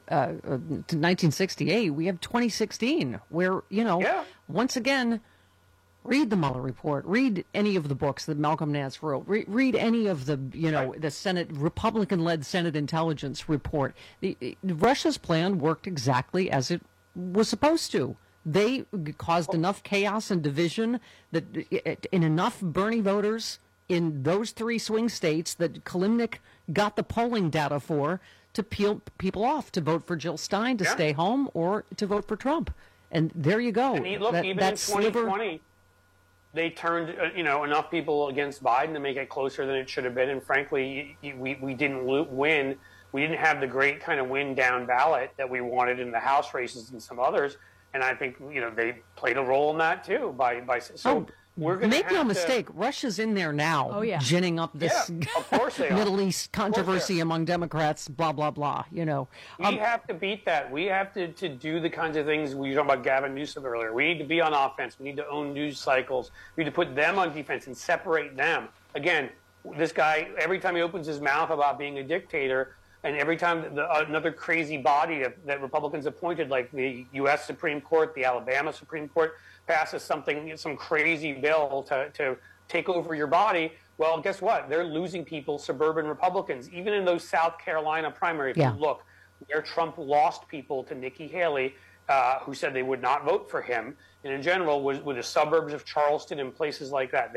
1968. We have 2016, where once again, read the Mueller report, read any of the books that Malcolm Nance wrote, read any of the the Senate Republican-led Senate intelligence report. Russia's plan worked exactly as it was supposed to. They caused enough chaos and division that in enough Bernie voters in those 3 swing states that Kalimnik got the polling data for to peel people off to vote for Jill Stein to stay home or to vote for Trump. And there you go. And look, even in 2020, they turned enough people against Biden to make it closer than it should have been. And frankly, we didn't win. We didn't have the great kind of win down ballot that we wanted in the House races and some others. And I think they played a role in that too. We're going to make no mistake. Russia's in there now, ginning up this of course they Middle East controversy among Democrats. Blah blah blah. We have to beat that. We have to do the kinds of things we were talking about Gavin Newsom earlier. We need to be on offense. We need to own news cycles. We need to put them on defense and separate them. Again, this guy, every time he opens his mouth about being a dictator, and every time another crazy body that Republicans appointed, like the U.S. Supreme Court, the Alabama Supreme Court, passes some crazy bill to take over your body, well, guess what? They're losing people, suburban Republicans. Even in those South Carolina primaries, if you look, where Trump lost people to Nikki Haley, who said they would not vote for him, and in general, with the suburbs of Charleston and places like that.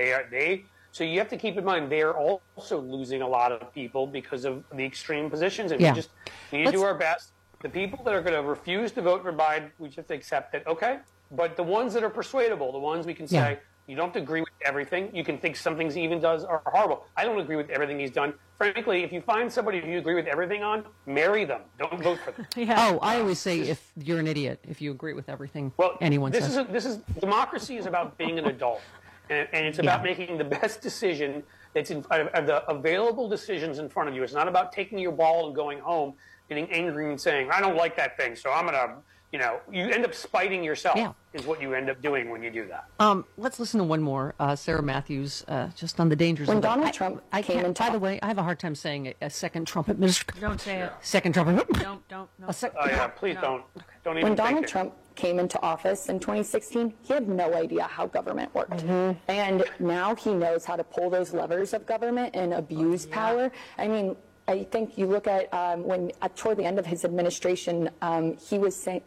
So you have to keep in mind they are also losing a lot of people because of the extreme positions, and we just need to do our best. The people that are going to refuse to vote for Biden, we just have to accept it. Okay, but the ones that are persuadable, the ones we can say you don't have to agree with everything. You can think some things he even does are horrible. I don't agree with everything he's done. Frankly, if you find somebody you agree with everything on, marry them. Don't vote for them. Oh, I always say if you're an idiot, if you agree with everything anyone says. Democracy is about being an adult. And it's about making the best decision that's of the available decisions in front of you. It's not about taking your ball and going home, getting angry and saying, I don't like that thing, so I'm going to, you end up spiting yourself is what you end up doing when you do that. Let's listen to one more. Sarah Matthews, just on the dangers when of Donald Trump came into By the way, I have a hard time saying a second Trump administration. Don't say it. Second Trump. Don't. Please don't. Don't even when Donald think it. Trump came into office in 2016, he had no idea how government worked. And now he knows how to pull those levers of government and abuse power. I mean, I think you look at toward the end of his administration, he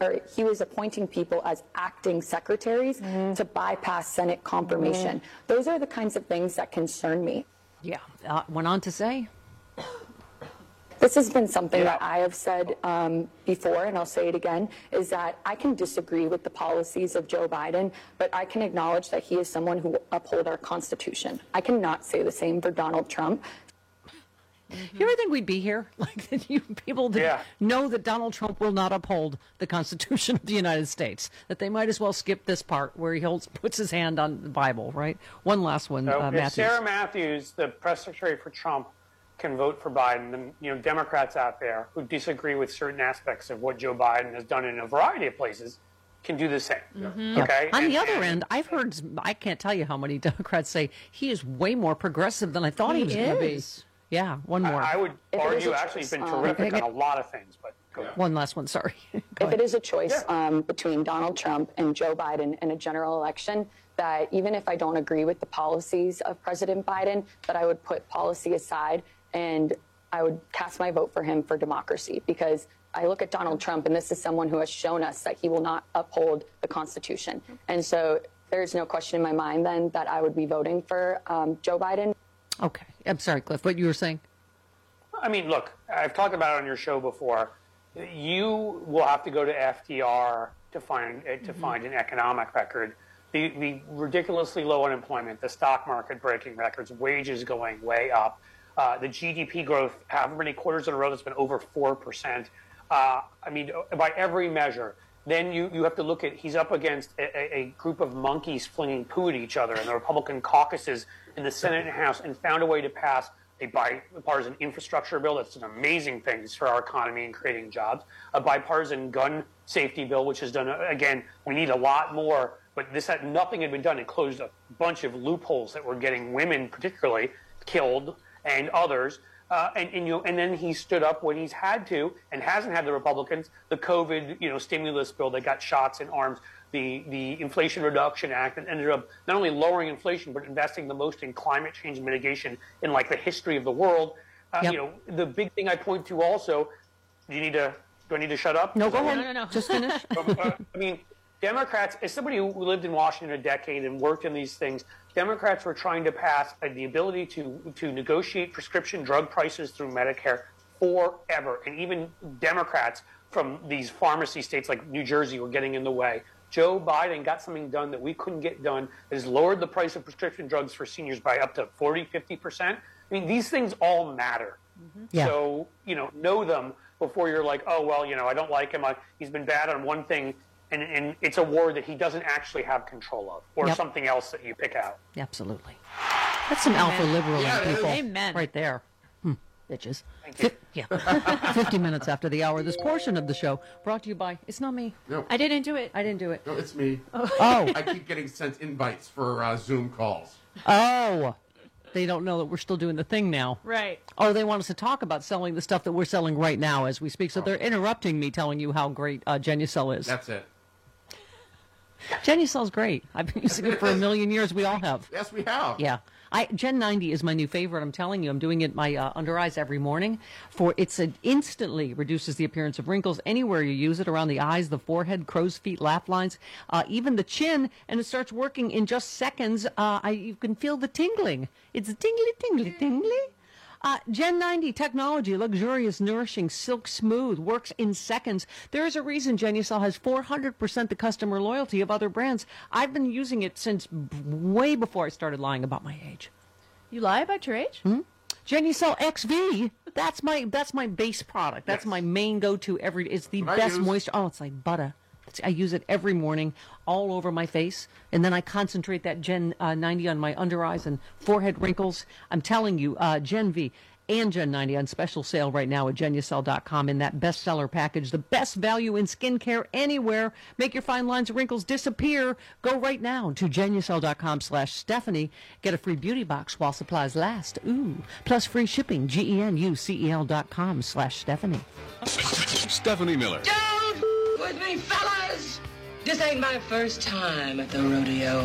was appointing people as acting secretaries to bypass Senate confirmation. Those are the kinds of things that concern me. Yeah, went on to say. This has been something that I have said before, and I'll say it again, is that I can disagree with the policies of Joe Biden, but I can acknowledge that he is someone who will uphold our Constitution. I cannot say the same for Donald Trump. You ever think we'd be here? Like that you people that know that Donald Trump will not uphold the Constitution of the United States, that they might as well skip this part where he puts his hand on the Bible, right? One last one, Matthews. If Sarah Matthews, the press secretary for Trump, can vote for Biden, then Democrats out there who disagree with certain aspects of what Joe Biden has done in a variety of places can do the same. Okay. On the other end, I've heard, I can't tell you how many Democrats say he is way more if than I thought he was going to be. Yeah, one more. I would argue actually he's been terrific on a lot of things, but go ahead. One last one, sorry. If it is a choice between Donald Trump and Joe Biden in a general election, that even if I don't agree with the policies of President Biden, that I would put policy aside and I would cast my vote for him for democracy, because I look at Donald Trump and this is someone who has shown us that he will not uphold the Constitution. And so there's no question in my mind then that I would be voting for Joe Biden. Okay. I'm sorry, Cliff, what you were saying? I mean, look, I've talked about it on your show before. You will have to go to FDR to find an economic record. The ridiculously low unemployment, the stock market breaking records, wages going way up, the GDP growth, however many quarters in a row that's been over 4%. I mean, by every measure. Then you have to look at, he's up against a group of monkeys flinging poo at each other in the Republican caucuses in the Senate and House, and found a way to pass a bipartisan infrastructure bill that's an amazing thing for our economy and creating jobs, a bipartisan gun safety bill, which has done, again, we need a lot more, but nothing had been done. It closed a bunch of loopholes that were getting women particularly killed and others. And then he stood up when he's had to, and hasn't had the Republicans, the COVID, stimulus bill that got shots in arms, the Inflation Reduction Act that ended up not only lowering inflation, but investing the most in climate change mitigation in like the history of the world. The big thing I point to also, you need to Do I need to shut up? No, go ahead. No. Just finish. I mean, Democrats, as somebody who lived in Washington a decade and worked in these things, Democrats were trying to pass the ability to negotiate prescription drug prices through Medicare forever. And even Democrats from these pharmacy states like New Jersey were getting in the way. Joe Biden got something done that we couldn't get done, that has lowered the price of prescription drugs for seniors by up to 40, 50%. I mean, these things all matter. Yeah. So, know them before you're like, oh, well, I don't like him. He's been bad on one thing, and it's a war that he doesn't actually have control of, or something else that you pick out. Absolutely. That's some alpha liberal people. Amen. Right there. Bitches. Thank you. 50 minutes after the hour. This portion of the show brought to you by, it's not me. No. I didn't do it. I didn't do it. No, it's me. Oh. I keep getting sent invites for Zoom calls. Oh. They don't know that we're still doing the thing now. Right. Oh, they want us to talk about selling the stuff that we're selling right now as we speak. So they're interrupting me telling you how great Genucel is. That's it. Genucel's great. I've been using it for a million years. We all have. Yes, we have. Yeah. Gen 90 is my new favorite. I'm telling you, I'm doing it in my under eyes every morning. Instantly reduces the appearance of wrinkles anywhere you use it, around the eyes, the forehead, crow's feet, laugh lines, even the chin, and it starts working in just seconds. You can feel the tingling. It's tingly, tingly, tingly. Gen 90 technology, luxurious, nourishing, silk smooth, works in seconds. There is a reason Genucel has 400% the customer loyalty of other brands. I've been using it since way before I started lying about my age. You lie about your age? Genucel XV, that's my base product. That's my main go-to it's the best moisture. Oh, it's like butter. I use it every morning all over my face, and then I concentrate that Gen 90 on my under eyes and forehead wrinkles. I'm telling you, Gen V and Gen 90 on special sale right now at Genucel.com in that bestseller package. The best value in skincare anywhere. Make your fine lines and wrinkles disappear. Go right now to Genucel.com/Stephanie. Get a free beauty box while supplies last. Ooh. Plus free shipping. GENUCEL.com/Stephanie. Stephanie Miller. Don't with me, fellas. This ain't my first time at the rodeo.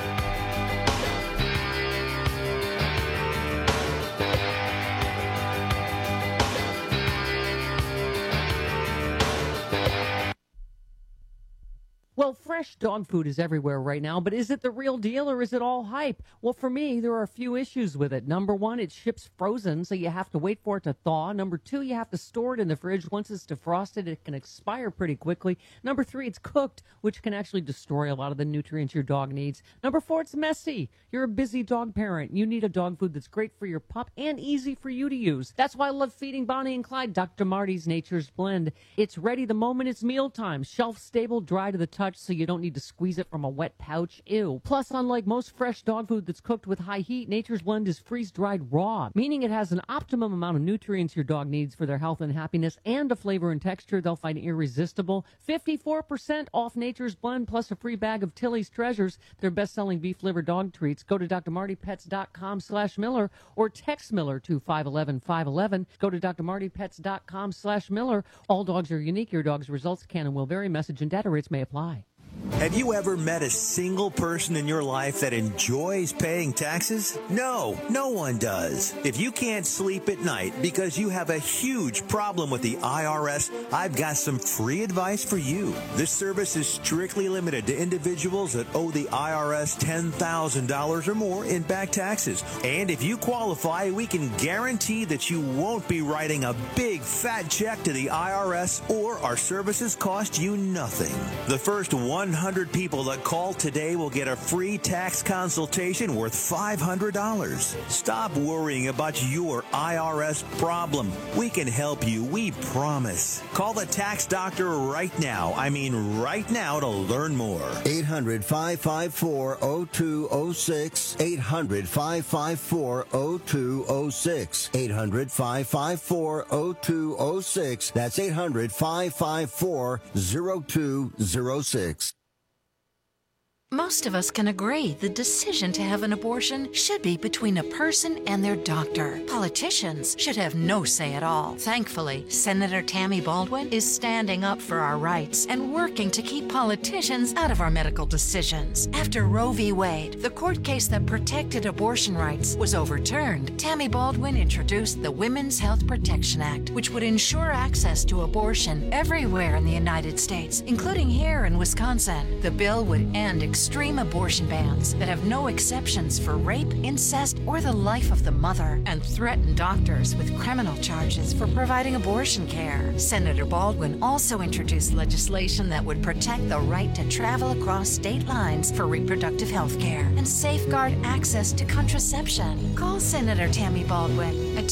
Well, fresh dog food is everywhere right now, but is it the real deal or is it all hype? Well, for me, there are a few issues with it. Number one, it ships frozen, so you have to wait for it to thaw. Number two, you have to store it in the fridge. Once it's defrosted, it can expire pretty quickly. Number three, it's cooked, which can actually destroy a lot of the nutrients your dog needs. Number four, it's messy. You're a busy dog parent. You need a dog food that's great for your pup and easy for you to use. That's why I love feeding Bonnie and Clyde Dr. Marty's Nature's Blend. It's ready the moment it's mealtime. Shelf-stable, dry to the touch, so you don't need to squeeze it from a wet pouch. Ew. Plus, unlike most fresh dog food that's cooked with high heat, Nature's Blend is freeze-dried raw, meaning it has an optimum amount of nutrients your dog needs for their health and happiness, and a flavor and texture they'll find irresistible. 54% off Nature's Blend, plus a free bag of Tilly's Treasures, their best-selling beef liver dog treats. Go to drmartypets.com/Miller or text Miller to 511-511. Go to drmartypets.com/Miller. All dogs are unique. Your dog's results can and will vary. Message and data rates may apply. Have you ever met a single person in your life that enjoys paying taxes? No, no one does. If you can't sleep at night because you have a huge problem with the IRS, I've got some free advice for you. This service is strictly limited to individuals that owe the IRS $10,000 or more in back taxes. And if you qualify, we can guarantee that you won't be writing a big fat check to the IRS, or our services cost you nothing. The first 100 people that call today will get a free tax consultation worth $500. Stop worrying about your IRS problem. We can help you, we promise. Call the tax doctor right now. I mean right now, to learn more. 800-554-0206. 800-554-0206. 800-554-0206. That's 800-554-0206. Most of us can agree the decision to have an abortion should be between a person and their doctor. Politicians should have no say at all. Thankfully, Senator Tammy Baldwin is standing up for our rights and working to keep politicians out of our medical decisions. After Roe v. Wade, the court case that protected abortion rights, was overturned, Tammy Baldwin introduced the Women's Health Protection Act, which would ensure access to abortion everywhere in the United States, including here in Wisconsin. The bill would end extreme abortion bans that have no exceptions for rape, incest, or the life of the mother, and threaten doctors with criminal charges for providing abortion care. Senator Baldwin also introduced legislation that would protect the right to travel across state lines for reproductive health care and safeguard access to contraception. Call Senator Tammy Baldwin at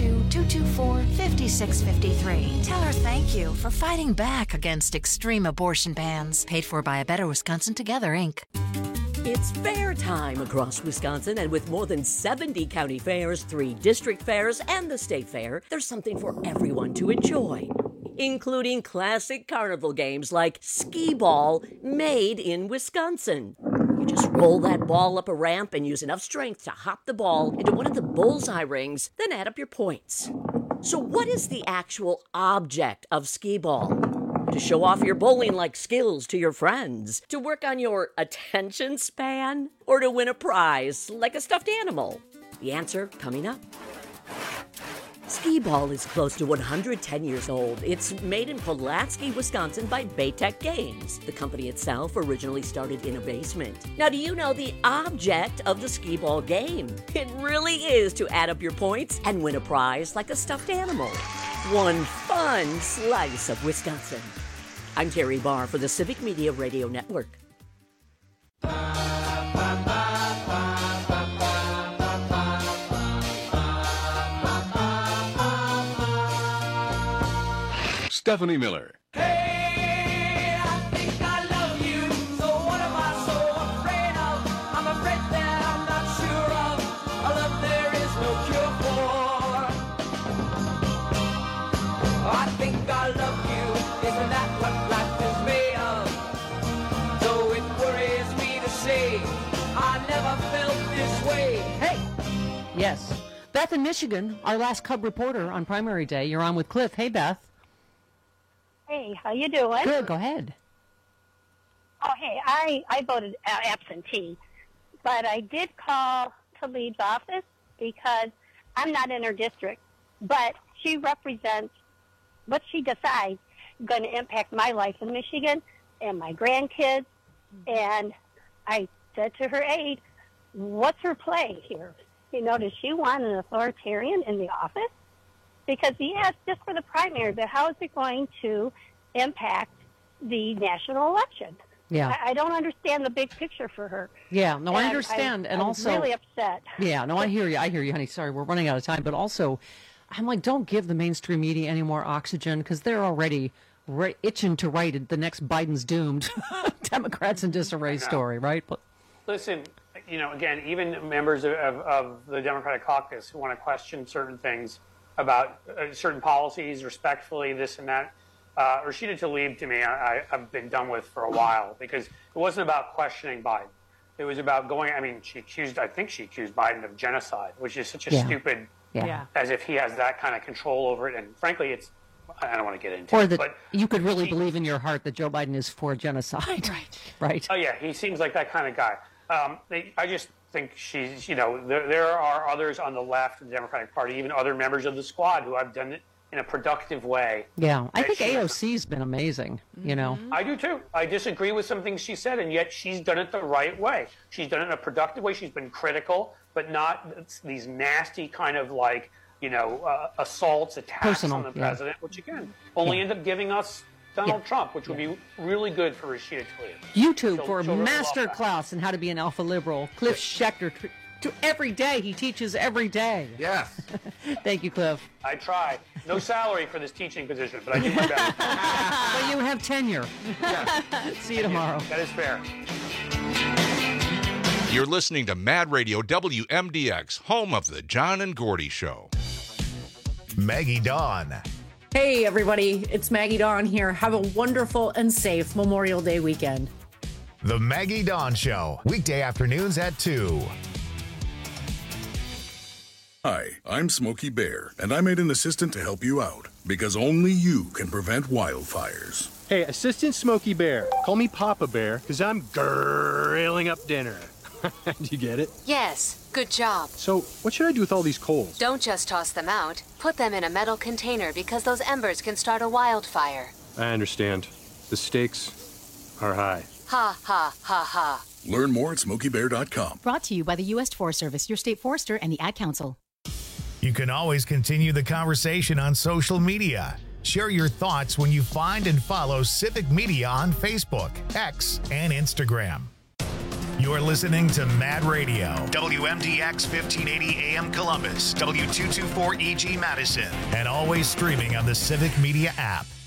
202-224-5653. Tell her thank you for fighting back against extreme abortion bans. Paid for by A Better Wisconsin Together, Inc. It's fair time across Wisconsin, and with more than 70 county fairs, 3 district fairs, and the state fair, there's something for everyone to enjoy, including classic carnival games like skee ball, made in Wisconsin. You just roll that ball up a ramp and use enough strength to hop the ball into one of the bullseye rings, then add up your points. So what is the actual object of skee ball? To show off your bowling-like skills to your friends? To work on your attention span? Or to win a prize like a stuffed animal? The answer coming up. Skee ball is close to 110 years old. It's made in Pulaski, Wisconsin by Baytech Games. The company itself originally started in a basement. Now, do you know the object of the skee ball game? It really is to add up your points and win a prize like a stuffed animal. One fun slice of Wisconsin. I'm Terry Barr for the Civic Media Radio Network. Stephanie Miller. Yes. Beth in Michigan, our last Cub reporter on primary day. You're on with Cliff. Hey, Beth. Hey, how you doing? Good, go ahead. Oh, hey, I voted absentee, but I did call Tlaib's office because I'm not in her district, but she represents what she decides is going to impact my life in Michigan and my grandkids, and I said to her aide, what's her play here? You know, does she want an authoritarian in the office? Because, yes, just for the primary, but how is it going to impact the national election? Yeah. I don't understand the big picture for her. Yeah, no, I understand. And I'm also, really upset. Yeah, no, I hear you, honey. Sorry, we're running out of time. But also, I'm like, don't give the mainstream media any more oxygen because they're already itching to write the next Biden's doomed Democrats in disarray story, right? But listen, you know, again, even members of the Democratic caucus who want to question certain things about certain policies respectfully, this and that, Rashida Tlaib, to me, I've been done with for a while because it wasn't about questioning Biden. It was about going, I think she accused Biden of genocide, which is such a stupid, as if he has that kind of control over it. And frankly, I don't want to get into it. Or that that you could really believe in your heart that Joe Biden is for genocide. Right. Oh, yeah, he seems like that kind of guy. I just think she's, you know, there are others on the left of the Democratic Party, even other members of the squad who have done it in a productive way. Yeah, I think AOC's been amazing, you know. I do too. I disagree with some things she said, and yet she's done it the right way. She's done it in a productive way. She's been critical, but not these nasty kind of like, you know, assaults, attacks on the president, which again, only end up giving us Donald Trump, which would be really good for Rashida Tlaib. YouTube for master class on how to be an alpha liberal. Cliff Schechter. Every day. He teaches every day. Yes. Thank you, Cliff. I try. No salary for this teaching position, but I do my best. But you have tenure. Yeah. See you tomorrow. That is fair. You're listening to Mad Radio WMDX, home of the John and Gordy Show. Maggie Dawn. Hey, everybody. It's Maggie Dawn here. Have a wonderful and safe Memorial Day weekend. The Maggie Dawn Show, weekday afternoons at 2. Hi, I'm Smokey Bear, and I made an assistant to help you out, because only you can prevent wildfires. Hey, Assistant Smokey Bear, call me Papa Bear, because I'm grilling up dinner. Do you get it? Yes, good job. So, what should I do with all these coals? Don't just toss them out. Put them in a metal container because those embers can start a wildfire. I understand. The stakes are high. Ha, ha, ha, ha. Learn more at SmokeyBear.com. Brought to you by the U.S. Forest Service, your state forester, and the Ad Council. You can always continue the conversation on social media. Share your thoughts when you find and follow Civic Media on Facebook, X, and Instagram. You're listening to Mad Radio, WMDX 1580 AM Columbus, W224 EG Madison, and always streaming on the Civic Media app.